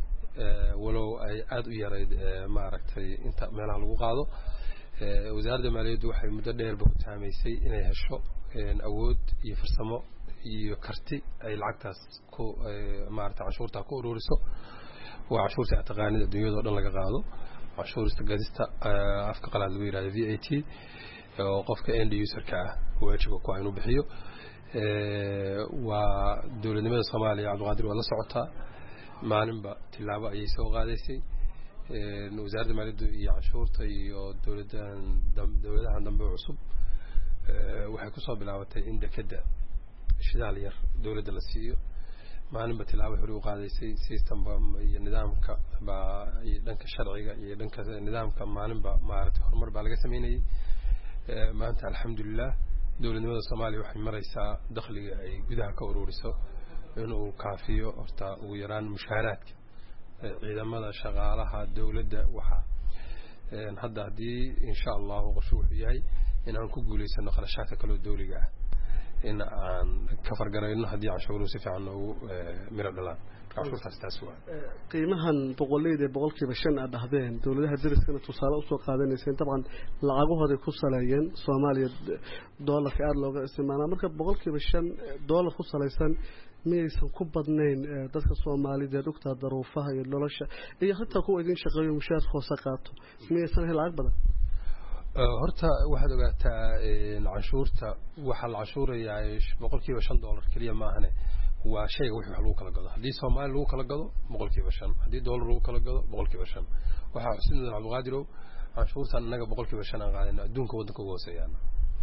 walow ay aad u yareyd maaragtay inta meelaha lagu qaado wasaaradda maaliyaddu waxay muddo dheer ku taamaysay inay hesho awood iyo farsamo iyo karti ay lacagtaas ku maarta cashuurta ku ururiso waa cashuurta taqaanida dunyada oo dhan laga qaado cashuurta gadista afka qalaad lagu yiraahdo V A T oo qofka end user-ka ah waajiga ku inuu bixiyo ee waa dowladnimada Soomaaliya Cabdiqaadir waa la socotaa maalinba tilaabo ayay soo qaadaysay ee wasaaradda maaliyadda iyo cashuurta iyo dowladahan dowladahan dambe cusub waxay ku soo bilaabatay in dekada shidaal yar dowladda la siiyo maalinba tilaabo hore u qaadaysay systemba iyo nidaamka ba iyo dhanka sharciga iyo dhanka nidaamka maalinba maaragtay horumar baa laga sameeyay maanta alxamdulillah dowladnimada Soomaaliya waxay maraysaa dakhliga ay gudaha ka ururiso inuu kaafiyo horta ugu yaraan mushaaraadka ciidamada shaqaalaha dowladda waxa hadda hadii insha Allah qorshe wuxuu yahay in aan ku guuleysano qarashaadka kala dawliga ah in aan ka fargarayno haddii canshuuruhu si fiican noogu miro dhalaan canshuurtaas taas waa qiimahan boqoleyda boqolkiiba shan aad dhahdeen dowladaha dariskana tusaale usoo qaadanayseen dabcan lacagahooday ku saleeyeen Soomaaliya doolarka aad looga isticmaalaa marka boqolkiiba shan doolar ku salaysan miyaysan ku badnayn dadka Soomaaliyeed ogtaa daruufaha iyo nolosha iyo xitaa kuwa idin shaqeeyo mushaar hoose qaato miyaysan hel lacag badan horta waxaad ogaataa canshuurta waxa la canshuurayaa boqolkiiba shan doolar kaliya ma ahane waa shay wixii wax lagu kala gado haddii Soomaali lagu kala gado boqolkiiba shan haddii doolar lagu kala gado boqolkiiba shan waxa xusin Cabdiqaadirow canshuurtan anaga boqolkiiba shan aan qaadayna adduunka wadanka ugu hooseeyana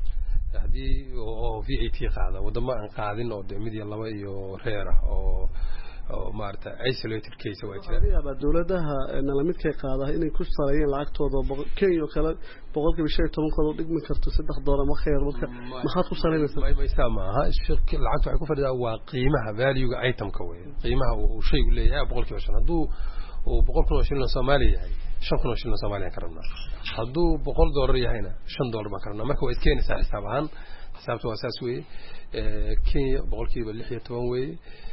haddii oo V A T qaada wadamo aan qaadin oo mid iyo laba iyo reer ah oo oo maarta isolated case waa jira yaaba dawladaha nalamidkay qaadahay inay ku salayeen lacagtooda Kenya kala boqolkiiba shan iyo toban kood dhigmi karto saddex doolar ma khayr marka maxaad ku salaynaysaa ma ma maaha shirki lacagtu waxay ku fadhidaa waa qiimaha value-ga item-ka weey qiimaha uu shaygu leeyahay boqolkiiba shan hadduu uu boqol kun oo shilin Soomaali yahay shan kun oo shilin Soomaali ka rabnaa hadduu boqol doolar yahayna shan doolar baan ka rabnaa marka waa iskeenaysaa xisaab ahaan xisaabtu waa saas weey Kenya boqolkiiba lix iyo toban weey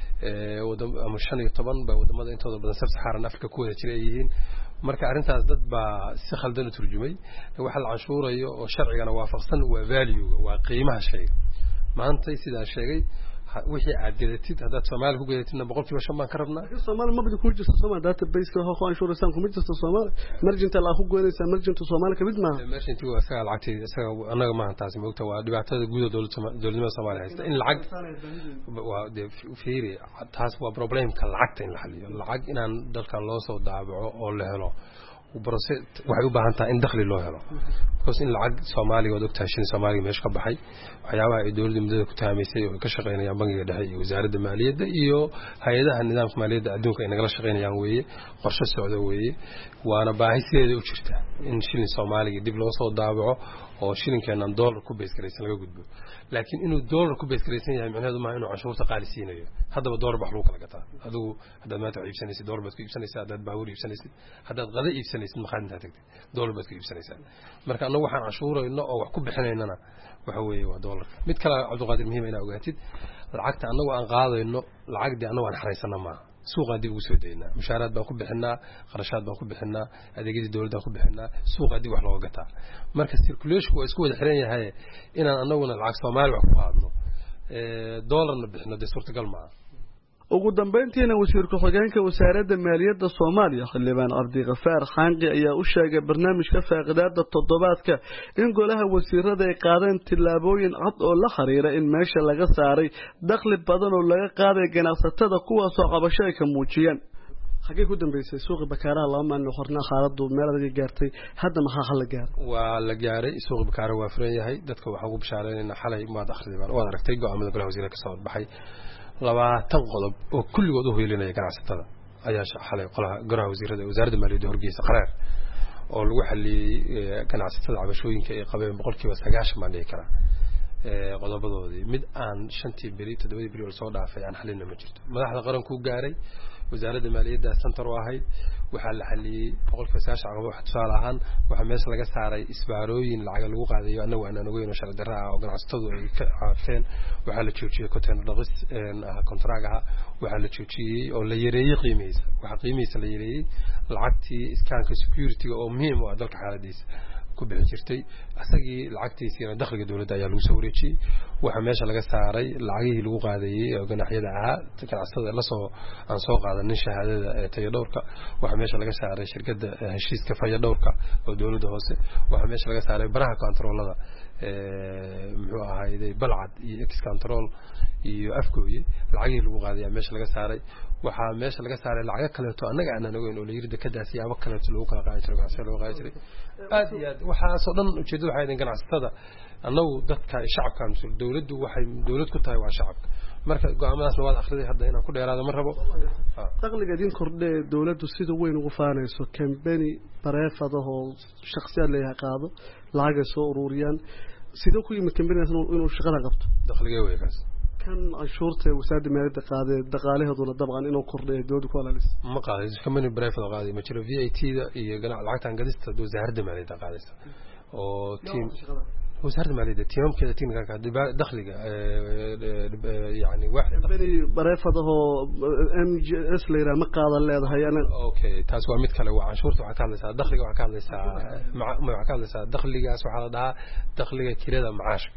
wadam ama shan iyo toban ba wadamada intooda badan Sub-Saharan Africa ku wada jireeyeen marka arintaas dad ba si khaldan u turjumay waxa la canshuurayo oo sharcigana waafaqsan waa value waa qiimaha shayga maanta sidaa sheegay wixii aad gadatid hadaad Soomaali ku gadatidna boqolkiiba shan baan ka rabnaa Soomaali ma bidi ku jirto Soomaali database-ka waxa ku canshuuraysan ku jirto Soomaali marjinta la ku goynaysa marjinta Soomaali kamid ma marjinta waa saga lacagtay saga anaga ma hantaasi moogta waa dhibaatada guud dawladnimada Soomaaliya haysta in lacag waa fiiri taas waa problemka lacagta in la xaliyo lacag inaan dalkan loo soo daabaco oo la helo وبروسيت waxay u baahan tahay in dakhli loo helo because in lacag Soomaaliga oo ogtahay shin Soomaaliga meesha ka baxay waxyaabaha ay dawladda muddo ku taamaysay oo ka shaqeynayaan bangiga dhexe iyo wasaaradda maaliyadda iyo hay'adaha nidaamka maaliyadda adduunka ay nagala shaqeynayaan weeye qorshe socdo weeye waana baahiseeda u jirta in shilin Soomaaliga dib loo soo daabaco oo shilinkeena dollar ku base garaysan laga gudbo laakiin inuu dollar ku base garaysan yahay macnaheedu ma inuu canshuurta qaali siinayo hadaba dollar bax lagu kala gataa adigu hadaad maanta iibsanaysid dollar baad ku iibsanaysaa hadaad baawur iibsanaysid hadaad qada iibsanaysid ma qaadinta tagtay dollar baad ku iibsanaysaa marka anagu waxaan canshuurayno oo wax ku bixinaynana waxa weeye waa dollar mid kale Cabdiqaadir muhiim ina ogaatid lacagta anagu aan qaadayno lacagdi anagu aan xaraysana ma suuqa dib ugu soo deynaa mushaaraad baan ku bixinaa qarashaad baan ku bixinaa adeegyada dawladda ku bixinaa suuqa dib wax looga gataa marka circulation waa isku wada xiran yahay inaan anaguna lacag Soomaali wax ku qaadno ee dollarna bixino de suurtagal ma ugu dambeyntiina wasiirka xogeenka wasaaradda maaliyadda Soomaaliya Xildhibaan Cabdiqafaar Xaanqi ayaa u sheegay barnaamijka faaqidaada toddobaadka in golaha wasiirada ay qaadeen tilaabooyin cad oo la xiriira in meesha laga saaray dakhli badan oo laga qaaday ganacsatada kuwaas oo qabasho ay ka muujiyeen xagee ku dambeysay suuqa bakaaraha laba maalin xorna xaaladdu meel adag gaartay hadda maxaa xal la gaaray waa la gaaray suuqa bakaaraha waa furan yahay dadka waxa ugu bishaareynayna xalay maad akhridaan waad aragtay go'aamada golaha wasiirada ka soo baxay labaatan qodob oo kulligood u hoylinaya ganacsatada ayaa xalay qolaha golaha wasiirada wasaaradda maaliyadda horgeysa qaraar oo lagu xaliyay ganacsatada cabashooyinka ay qabeen boqolkiiba sagaashan baan dhihi karaa ee qodobadoodii mid aan shantii beri todobadii beri soo dhaafay aan xalina ma jirto madaxda qaranku gaaray wasaaradda maaliyadda center oo ahayd waxa la xaliyay boqolkiiba sagaashan caqabado wax tusaale ahaan waxa meesha laga saaray isbaarooyin lacag lagu qaadayo anagu aan ogeyn oo sharci darro ah oo ganacsatadu ay ka caafeen waxa la joojiyay container dhaqis kontragaha waxa la joojiyay oo la yareeyay qiimihiisa waxa qiimihiisa la yareeyay lacagtii iskaanka security oo muhiim u ah dalka xaaladiisa ku bixi jirtay asagii lacagtiisina dakhliga dawladda ayaa lagu soo wareejiyay waxa meesha laga saaray lacagihii lagu qaadayay oo ganaxyada ahaa ganacsatada la soo aan soo qaadanin shahaadada tayo dhowrka waxa meesha laga saaray shirkadda heshiiska fayo dhowrka oo dawladda hoose waxa meesha laga saaray baraha controlada ee muxuu ahaaday balcad iyo ex control iyo afkooye lacagihii lagu qaadayay meesha laga saaray waxa meesha laga saaray lacag kale oo anaga aan ogeyn oo la yiri dekadaas yaabo kale oo lagu kala qaadi jiray ganacsiga loo qaadi jiray aad iyo aad waxa soo dhan ujeedadu waxay idin ganacsatada anagu dadka shacabka mas'uul dawladdu waxay dawlad ku tahay waa shacabka marka go'aamadaas waad akhriday hadda inaan ku dheeraado ma rabo dakhliga idin kordhay dawladdu sida weyn ugu faanayso company bareefadaha oo shakhsiyaad leeyahay qaado lacag soo ururiyaan sidoo ku yimid company inuu shaqada qabto dakhliga way kaas kan canshuurta wasaaradda maaliyadda qaaday dhaqaalaheeduna dabcan inuu kordhay dawladdu ku alaalis ma qaaday company bareefada qaaday ma jiro V A T da iyo ganac lacagtan gadista wasaaradda maaliyadda qaadaysa oo team وزارة المالية تيوم كذا تيم كان دخل يعني واحد بني بريفضه ام جي اس ليرا مقاضى leedahay ana okay taas waa mid kale waa canshuurta waxa ka hadlaysaa dakhliga waxa ka hadlaysaa waxa ka hadlaysaa dakhligaas waxa la dhahaa dakhliga kirada macaashka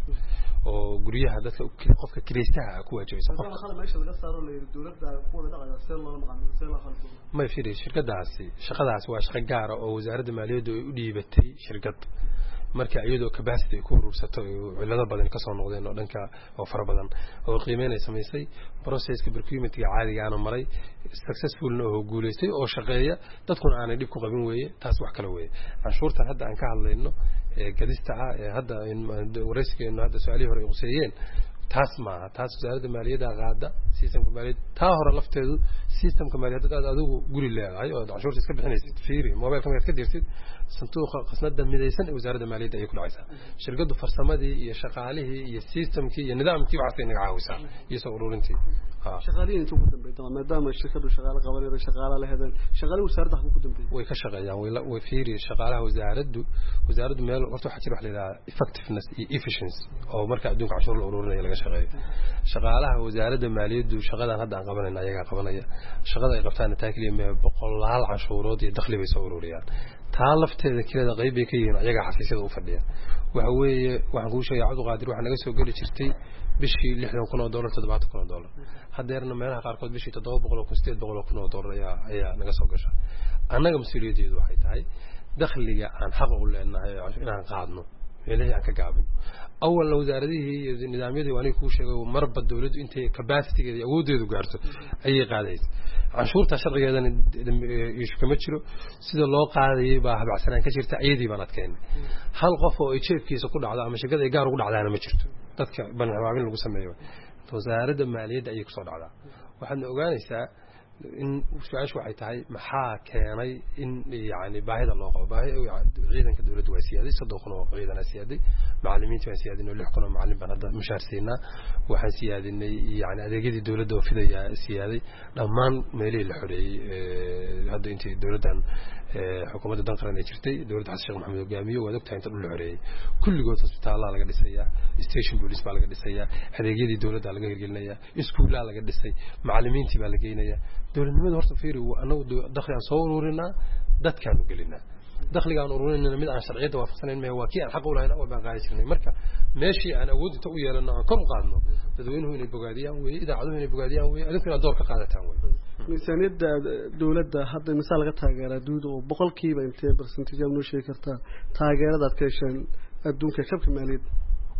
oo guriyaha dadka qofka kireystaha ku waajibeysa qofka meesha laga saaro leeyahay dawladda ku wada dhaqaysa seel loo maqan seel la khaldo ma fiiri shirkadaasi shaqadaas waa shaqo gaar ah oo wasaaradda maaliyadda ay u dhiibatay shirkad marka iyadoo capacity ku urursato cilado badan ka soo noqdeen oo dhanka oo fara badan oo qiimeynay sameysay processka procurement-ga caadiga ah maray successful oo guuleystay oo shaqeeya dadkuna aanay dib ku qabin weeye taas wax kale weeye canshuurta hadda aan ka hadlayno ee gadista ah ee hadda in waraysigeena hadda su'aalihi hore ay quseeyeen taas ma taas wasaaradda maaliyadda qaada systemka maaliyadda taa hore lafteedu systemka maaliyadda aad adigu guri leedahay oo canshuurta iska bixinaysid fiiri mobile ka ka dirsid sanduuqa qasnada midaysan ee wasaaradda maaliyadda ay ku dhacaysaa shirkadu farsamadii iyo shaqaalihii iyo systemkii iyo nidaamkii waxa ay naga caawisaa iyo soo ururintii shaqaalihiin intuu ku dambeeyay maadaama shirkadu shaqaale qabanaysa shaqaale lahaydeen shaqaale wasaaradda ku dambeeyay way ka shaqeeyaan way way fiiri shaqaalaha wasaaraddu wasaaraddu meel horta waxa jira wax la yiraahdo effectiveness iyo efficiency oo marka adduunka canshuur la ururinayo laga shaqeeyo shaqaalaha wasaaradda maaliyaddu shaqadan hadda aan qabanayna ayaga qabanaya shaqada ay qabtaan taakliye me boqolaal canshuurood iyo dakhli bay soo ururiyaan taa lafteeda kirada qayb ay ka yihiin ayaga xafiisyada u fadhiya waxa weeye waxaan ku sheegay Cabdu Qaadir waxa naga soo gali jirtay bishii lixdan kun oo dollar toddobaatan kun oo dollar hadeerna meelaha qaar kood bishii toddoba boqol kun sideed boqol kun oo dollar ayaa ayaa naga soo gashay annaga mas'uuliyadeedu waxay tahay dakhliga aan xaq u leenahay inaan qaadno meelaha aan ka gaabin awal wasaaradihii iyo nidaamyadii waan ku sheegay marba dawladdu intay capacity-geeda awoodeedu gaarto ayay qaadaysaa canshuurta sharcigeedan isku kama jiro sida loo qaadayay baa habacsanaan ka jirta ayadii baan adkeynay hal qof oo ay jeebkiisa ku dhacdo ama shaqada ay gaar ugu dhacdaana ma jirto dadka bannaabin lagu sameeyo wasaaradda maaliyadda ayay ku soo dhacdaa waxaad ogaanaysaa in su'aashu waxay tahay maxaa keenay in yaani baahida loo qabo baahi ciidanka dawladdu waa siyaaday saddex kun oo ciidan siyaaday macallimiinta waa siyaadinay lix kun oo macallin baan hadda mushaarsiina waxaan siyaadinay yaani adeegyadii dawladda oo fidaya siyaaday dhammaan meelihii la xoreeyay hadda intii dawladdan xukuumadda dan qaran ay jirtay dawladda xasan sheekh maxamed hogaamiyo waa ogtahay inta dhul la xoreeyay kulligood isbitaallada laga dhisayaa station police baa laga dhisayaa adeegyadii dawladda laga hirgelinayaa iskuulada laga dhisay macallimiintii baa la geynayaa dawladnimada horta fiiri anagu dakhli aan soo ururinaa dadkaan u gelinaa dakhliga aan ururinayna mid aan sharciyada waafaqsanayn ma waa kii aan xaq u lahayn awal baan qaadi jirnay marka meeshii aan awood inta u yeelano aan kor u qaadno dadweynuhu inay bogaadiyaan weeye idaacaduhu inay bogaadiyaan weeye adinkuna door ka qaadataan weeye miisaaniyadda dawladda hadda misaal laga taageeraa duud oo boqolkiiba intee percentage aad noo sheegi kartaa taageerada aad ka hesheen adduunka kabka maaliyadda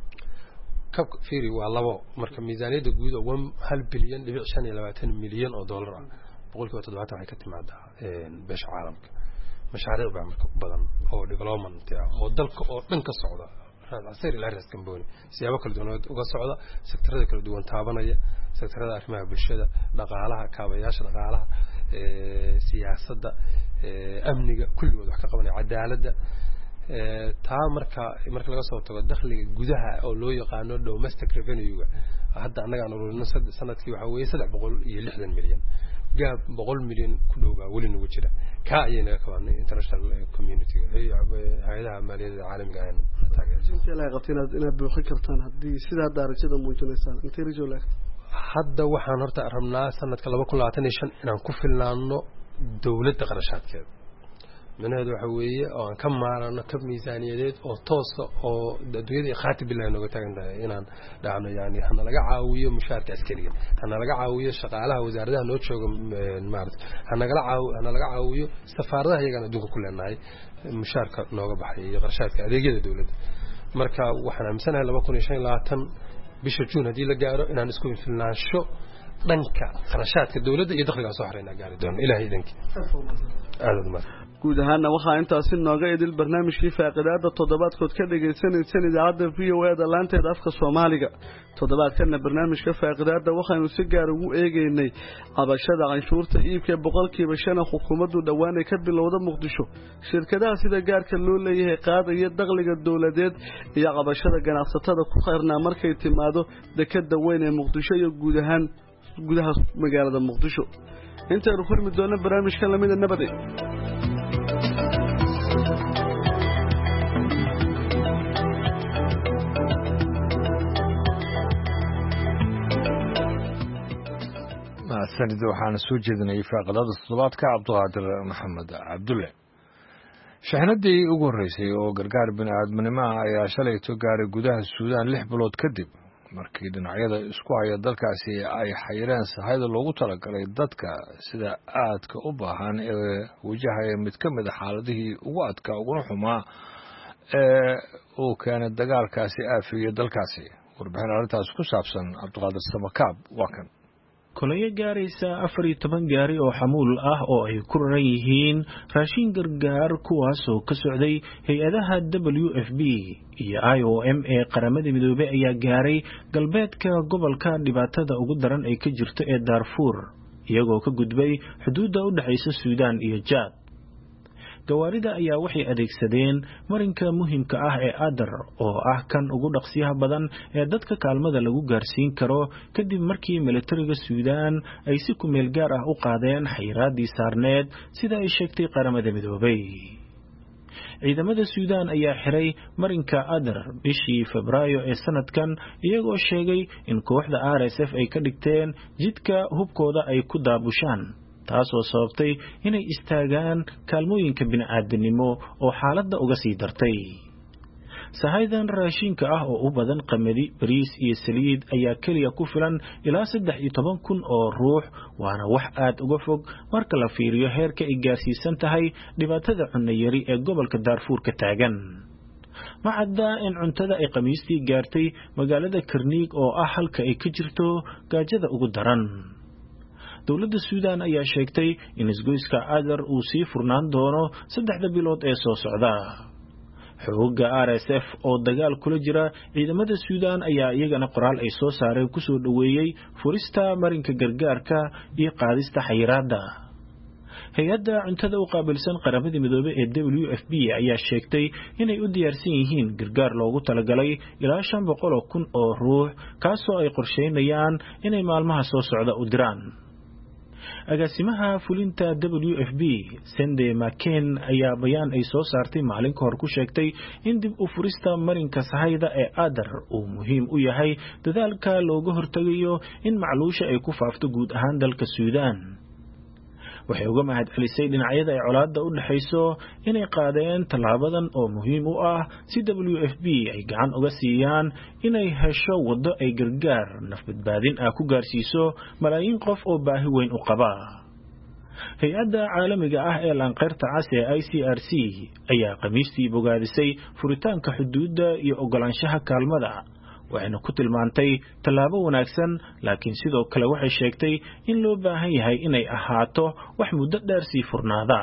kab fiiri waa labo marka miisaaniyadda guud oo hal bilyan dhibic shan iyo labaatan milyan oo dollar ah boqolkiiba toddobaatan waxay ka timaadaa beesha caalamka mashaariic baa marka badan oo development ah oo dalka oo dhan ka socda asir ila ras kamboni siyaabo kala duwan uga socda sektarada kala duwan taabanaya sektarada arrimaha bulshada dhaqaalaha kaabayaasha dhaqaalaha ee siyaasadda ee amniga kulligood wax ka qabanaya cadaaladda taa marka marka laga soo tago dakhliga gudaha oo loo yaqaano domestic revenue hadda anaga aan ururino sanadkii waxa weeye saddex boqol iyo lixdan milyan gaab boqol milyan ku dhow baa weli nagu jira ka ayayna ka qabanay international community hay'adaha maaliyadda caalamiga ah inta la qabtay inaad buuxin kartaan haddii sidaa darajada muujinaysaan intee rajo la hadda waxaan horta rabnaa sanadka laba kun labaatan iyo shan inaan ku filnaano dawladda qarashaadkeeda manaheedu waxa weeye oo aan ka maarano kab miisaaniyadeed oo toos oo dadweynaha khaatib billaah nooga taagan tahay inaan dhaano yaani hana laga caawiyo mushaarka askariga hana laga caawiyo shaqaalaha wasaaradaha noo jooga maartay hana laga caawiyo hana laga caawiyo safaaradaha iyagana adduunka ku leenahay mushaarka nooga baxay iyo qarashaadka adeegyada dawladda marka waxaan aaminsanahay laba kun iyo shan iyo labaatan bisha June hadii la gaaro inaan isku filnaansho dhanka qarashaadka dawladda iyo dakhliga soo xareynaa gaari doono ilaahay idanki aad guud ahaana waxaa intaasi nooga idil barnaamijkii faaqidaada toddobaadkood ka dhagaysanaysaan idaacadda v o a da laanteeda afka Soomaaliga toddobaadkana barnaamijka faaqidaada waxaanu si gaar ugu eegaynay cabashada canshuurta iibka boqolkiiba shan xukuumaddu dhawaan ay ka bilowda Muqdisho shirkadaha sida gaarka loo leeyahay qaadaya dakhliga dawladeed iyo cabashada ganacsatada ku xirnaa markay timaado dekada weyn ee Muqdisho iyo guud ahaan gudaha magaalada Muqdisho inta kulmi doona barnaamijkan lamida nabadey mahadsanid waxaana soo jeedinayay faaqadada toddobaadka cabdiqaadir maxamed cabdulle. shaxnadii ugu horreysay oo gargaar bini-aadminimo ah ayaa shalayto gaaray gudaha suudaan lix bilood kadib markii dhinacyada isku haya dalkaasi ay xayireen sahayda loogu talagalay dadka sida aadka u baahan ee wajahaya mid ka mid a xaaladihii ugu adkaa uguna xumaa ee uu keenay dagaalkaasi aafiyey dalkaasi. warbixin arrintaas ku saabsan cabdiqaadir samakaab waa kan. kulayo gaaraysa afar iyo toban gaari oo xamuul ah oo ay ku raran yihiin raashin gargaar kuwaas oo ka socday hay-adaha w f b iyo i o m ee qaramada midoobey ayaa gaaray galbeedka gobolka dhibaatada ugu daran ay ka jirto ee daarfuur iyagoo ka gudbay xuduudda u dhexaysa suudaan iyo jaad. gawaarida ayaa waxay adeegsadeen marinka muhiimka ah ee adar oo ah kan ugu dhaqsiyaha badan ee dadka kaalmada lagu gaarsiin karo kadib markii militariga suudaan ay si kumeel gaar ah u qaadeen xayiraadii saarneed sida ay sheegtay qaramada midoobay. ciidamada suudaan ayaa xiray marinka adar bishii febraayo ee sanadkan iyagoo sheegay in kooxda r s f ay ka dhigteen jidka hubkooda ay ku daabushaan taasoo sababtay inay istaagaan kaalmooyinka bini'aadanimo oo xaaladda uga sii dartay. sahaydan raashinka ah oo u badan qamadi bariis iyo saliid ayaa keliya ku filan ilaa saddex iyo toban kun oo ruux waana wax aad uga fog marka la fiiriyo heerka ay gaarsiisan tahay dhibaatada cunno yari ee gobolka daarfuur ka taagan. ma cadda in cuntada ay khamiistii gaartay magaalada karniig oo ah halka ay ka jirto gaajada ugu daran. dowladda suudaan ayaa sheegtay in isgoyska adar uu sii furnaan doono saddexda bilood ee soo socda. xoogga r s f oo dagaal kula jira ciidamada suudaan ayaa iyagana qoraal ay soo saareen ku soo dhoweeyey furista marinka gargaarka iyo qaadista xayiraadda. hay-adda cuntada u qaabilsan qaramada midoobey ee w f b ayaa sheegtay inay u diyaarsan yihiin gargaar loogu talagalay ilaa shan boqol oo kun oo ruux kaasoo ay qorsheynayaan inay maalmaha soo socda u diraan. agaasimaha fulinta w f b sende maken ayaa bayaan ay soo saartay maalin ka hor ku sheegtay in dib u furista marinka sahayda ee adar uu muhiim u yahay dadaalka looga hortegayo in macluusha ay ku faafto guud ahaan dalka suudaan. waxay uga mahad celisay dhinacyada ay colaadda u dhexayso inay qaadeen tallaabadan oo muhiim u ah si w f b ay gacan uga siiyaan inay hesho waddo ay gargaar nafbadbaadin ah ku gaarsiiso malaayiin qof oo baahi weyn u qaba. hay-adda caalamiga ah ee laanqeyrta cas ee i c r c ayaa khamiistii bogaadisay furitaanka xuduudda iyo ogolaanshaha kaalmada waxayna ku tilmaantay tallaabo wanaagsan laakiin sidoo kale waxay sheegtay in loo baahan yahay inay ahaato wax muddo dheer sii furnaada.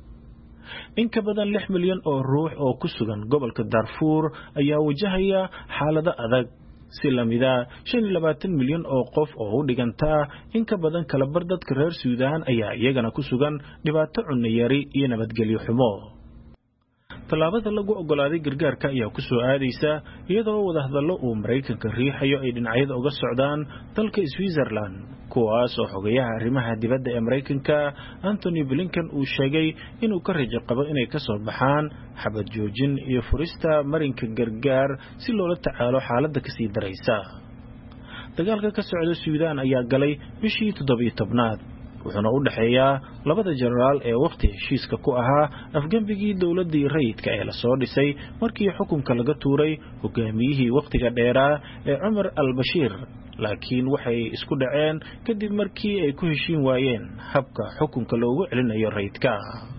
in ka badan lix milyan oo ruux oo ku sugan gobolka daarfuur ayaa wajahaya xaalado adag si lamida shan iyo labaatan milyan oo qof oo u dhigantaa in ka badan kala bar dadka reer suudaan ayaa iyagana ku sugan dhibaato cunno yari iyo nabadgelyo xumo. tallaabada lagu ogolaaday gargaarka ayaa ku soo aadaysa iyadoo wadahadallo uu maraykanka riixayo ay dhinacyada uga socdaan dalka switzerland kuwaas oo xogayaha arrimaha dibadda ee maraykanka antony blinken uu sheegay inuu ka rajo qabo inay ka soo baxaan xabad joojin iyo furista marinka gargaar si loola tacaalo xaaladda kasii daraysa. dagaalka ka socda suudaan ayaa galay bishii toddobiyo tobnaad wuxuuna u dhexeeyaa labada jenaraal ee wakhti heshiiska ku ahaa afgembigii dowladdii rayidka ee lasoo dhisay markii xukunka laga tuuray hogaamiyihii wakhtiga dheeraa ee cumar al-bashiir laakiin waxay isku dhaceen kadib markii ay ku heshiin waayeen habka xukunka loogu celinayo rayidka.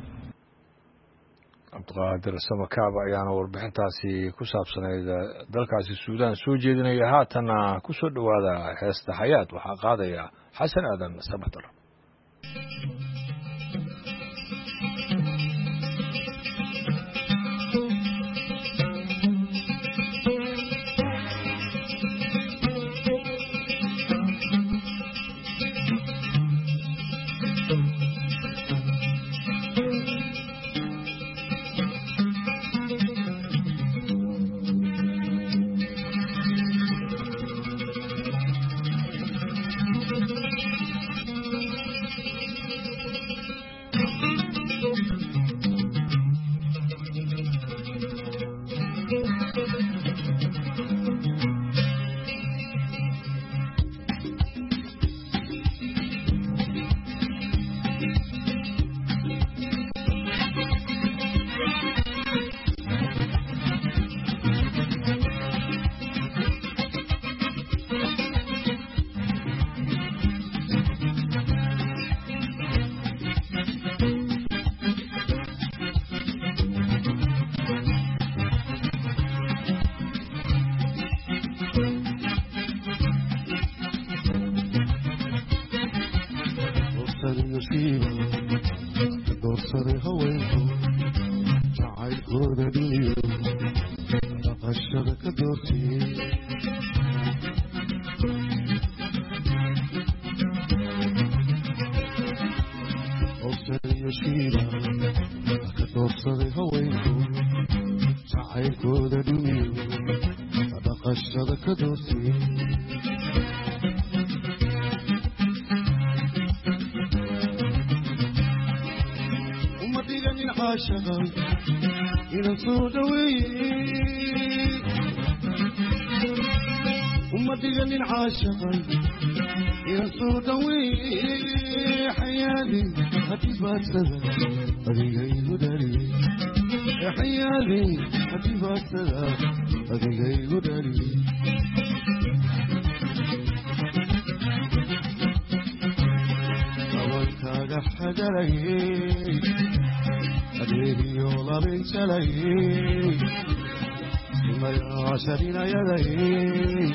cabdiqaadir samakaaba ayaana warbixintaasi ku saabsanayd dalkaasi suudaan soo jeedinaya. haatana ku soo dhowaada heesta xayaad waxaa qaadaya xasan aadan sabatar. أوصل نصيبة دوصل هوينكو جعل كود دنيا لقشبك دورتي أوصل نصيبة دوصل هوينكو جعل كود دنيا لقشبك دورتي عاشقا إلى صودوي أمتي غني عاشقا إلى صودوي حيالي هتبات سلا أديغي هداري يا حيالي هتبات سلا أديغي هداري أولك حجري أدري يولا من سلي ما يعشرين يدي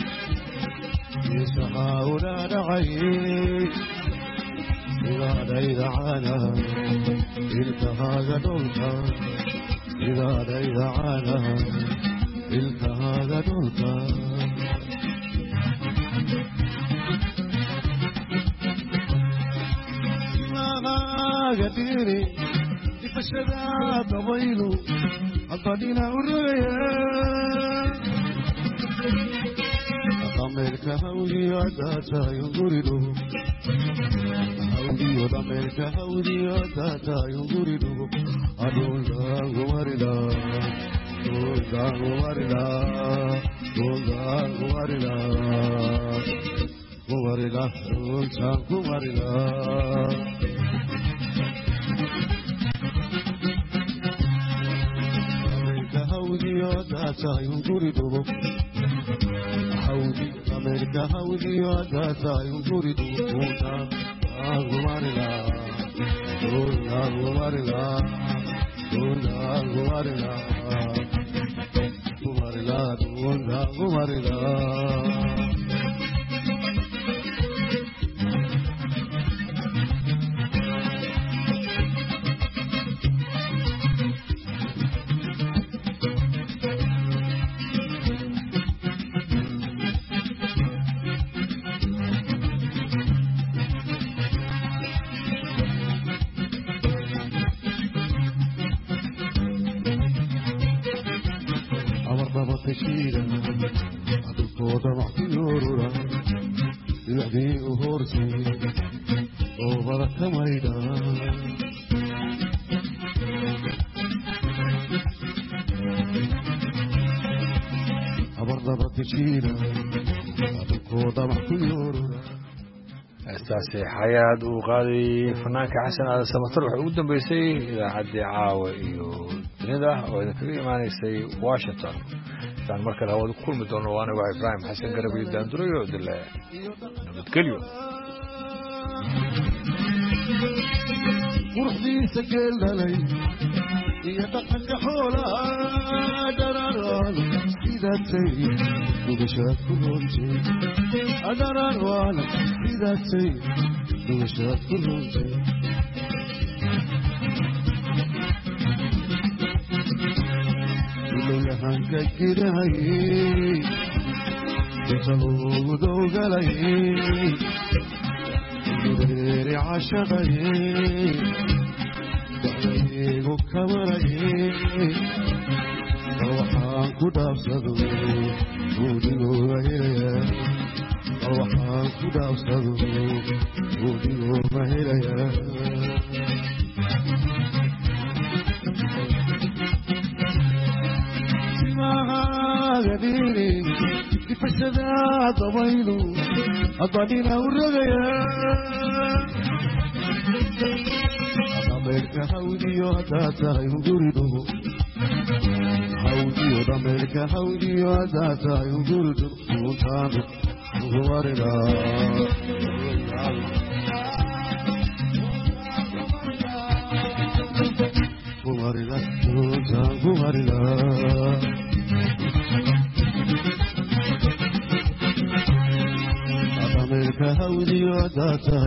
يسحاونا دعي إذا ديد عانا إلتها قدولك إذا ديد عانا إلتها قدولك ما قديري فشذا طويلو أطلنا الرؤيا أمريكا هودي أتاتا ينقردو هودي أمريكا هودي أتاتا ينقردو أدولا غوارلا دولا غوارلا دولا غوارلا غوارلا دولا غوارلا Tata yungurido Haudi America Haudi Tata yungurido Una Aguarela Una Aguarela Una Aguarela Aguarela Una Aguarela تشيرا أدوكودا محتيورا يهدي أهورسي وبرك ميدا أبرد تشيرا أدوكودا محتيورا أستاذ حياة وغالي فنانك حسن هذا سمطر وحود بيسي إذا عدي عاوي ندى وإذا كريم أنا يسي واشنطن كان مركز هوا كل مدون وانا وإبراهيم حسن قربي داندرو يعود الله نبتكليو ورحدي سكيل لي يدقك حولا دراران إذا تي نبشات كلهم شيء دراران إذا تي نبشات كلهم شيء hanka kirahay isagu dowgalay dheeri cashaqay igu kabaray waxaan ku dhaafsado guudigooda helaya waxaan ku dhaafsado guudigooda helaya غديري فشذا طويلو أطلنا الرغيا أمريكا هودي وأتاتا ينقردو هودي وأمريكا هودي وأتاتا ينقردو وطانو وغوارنا غوارنا غوارنا America, how do you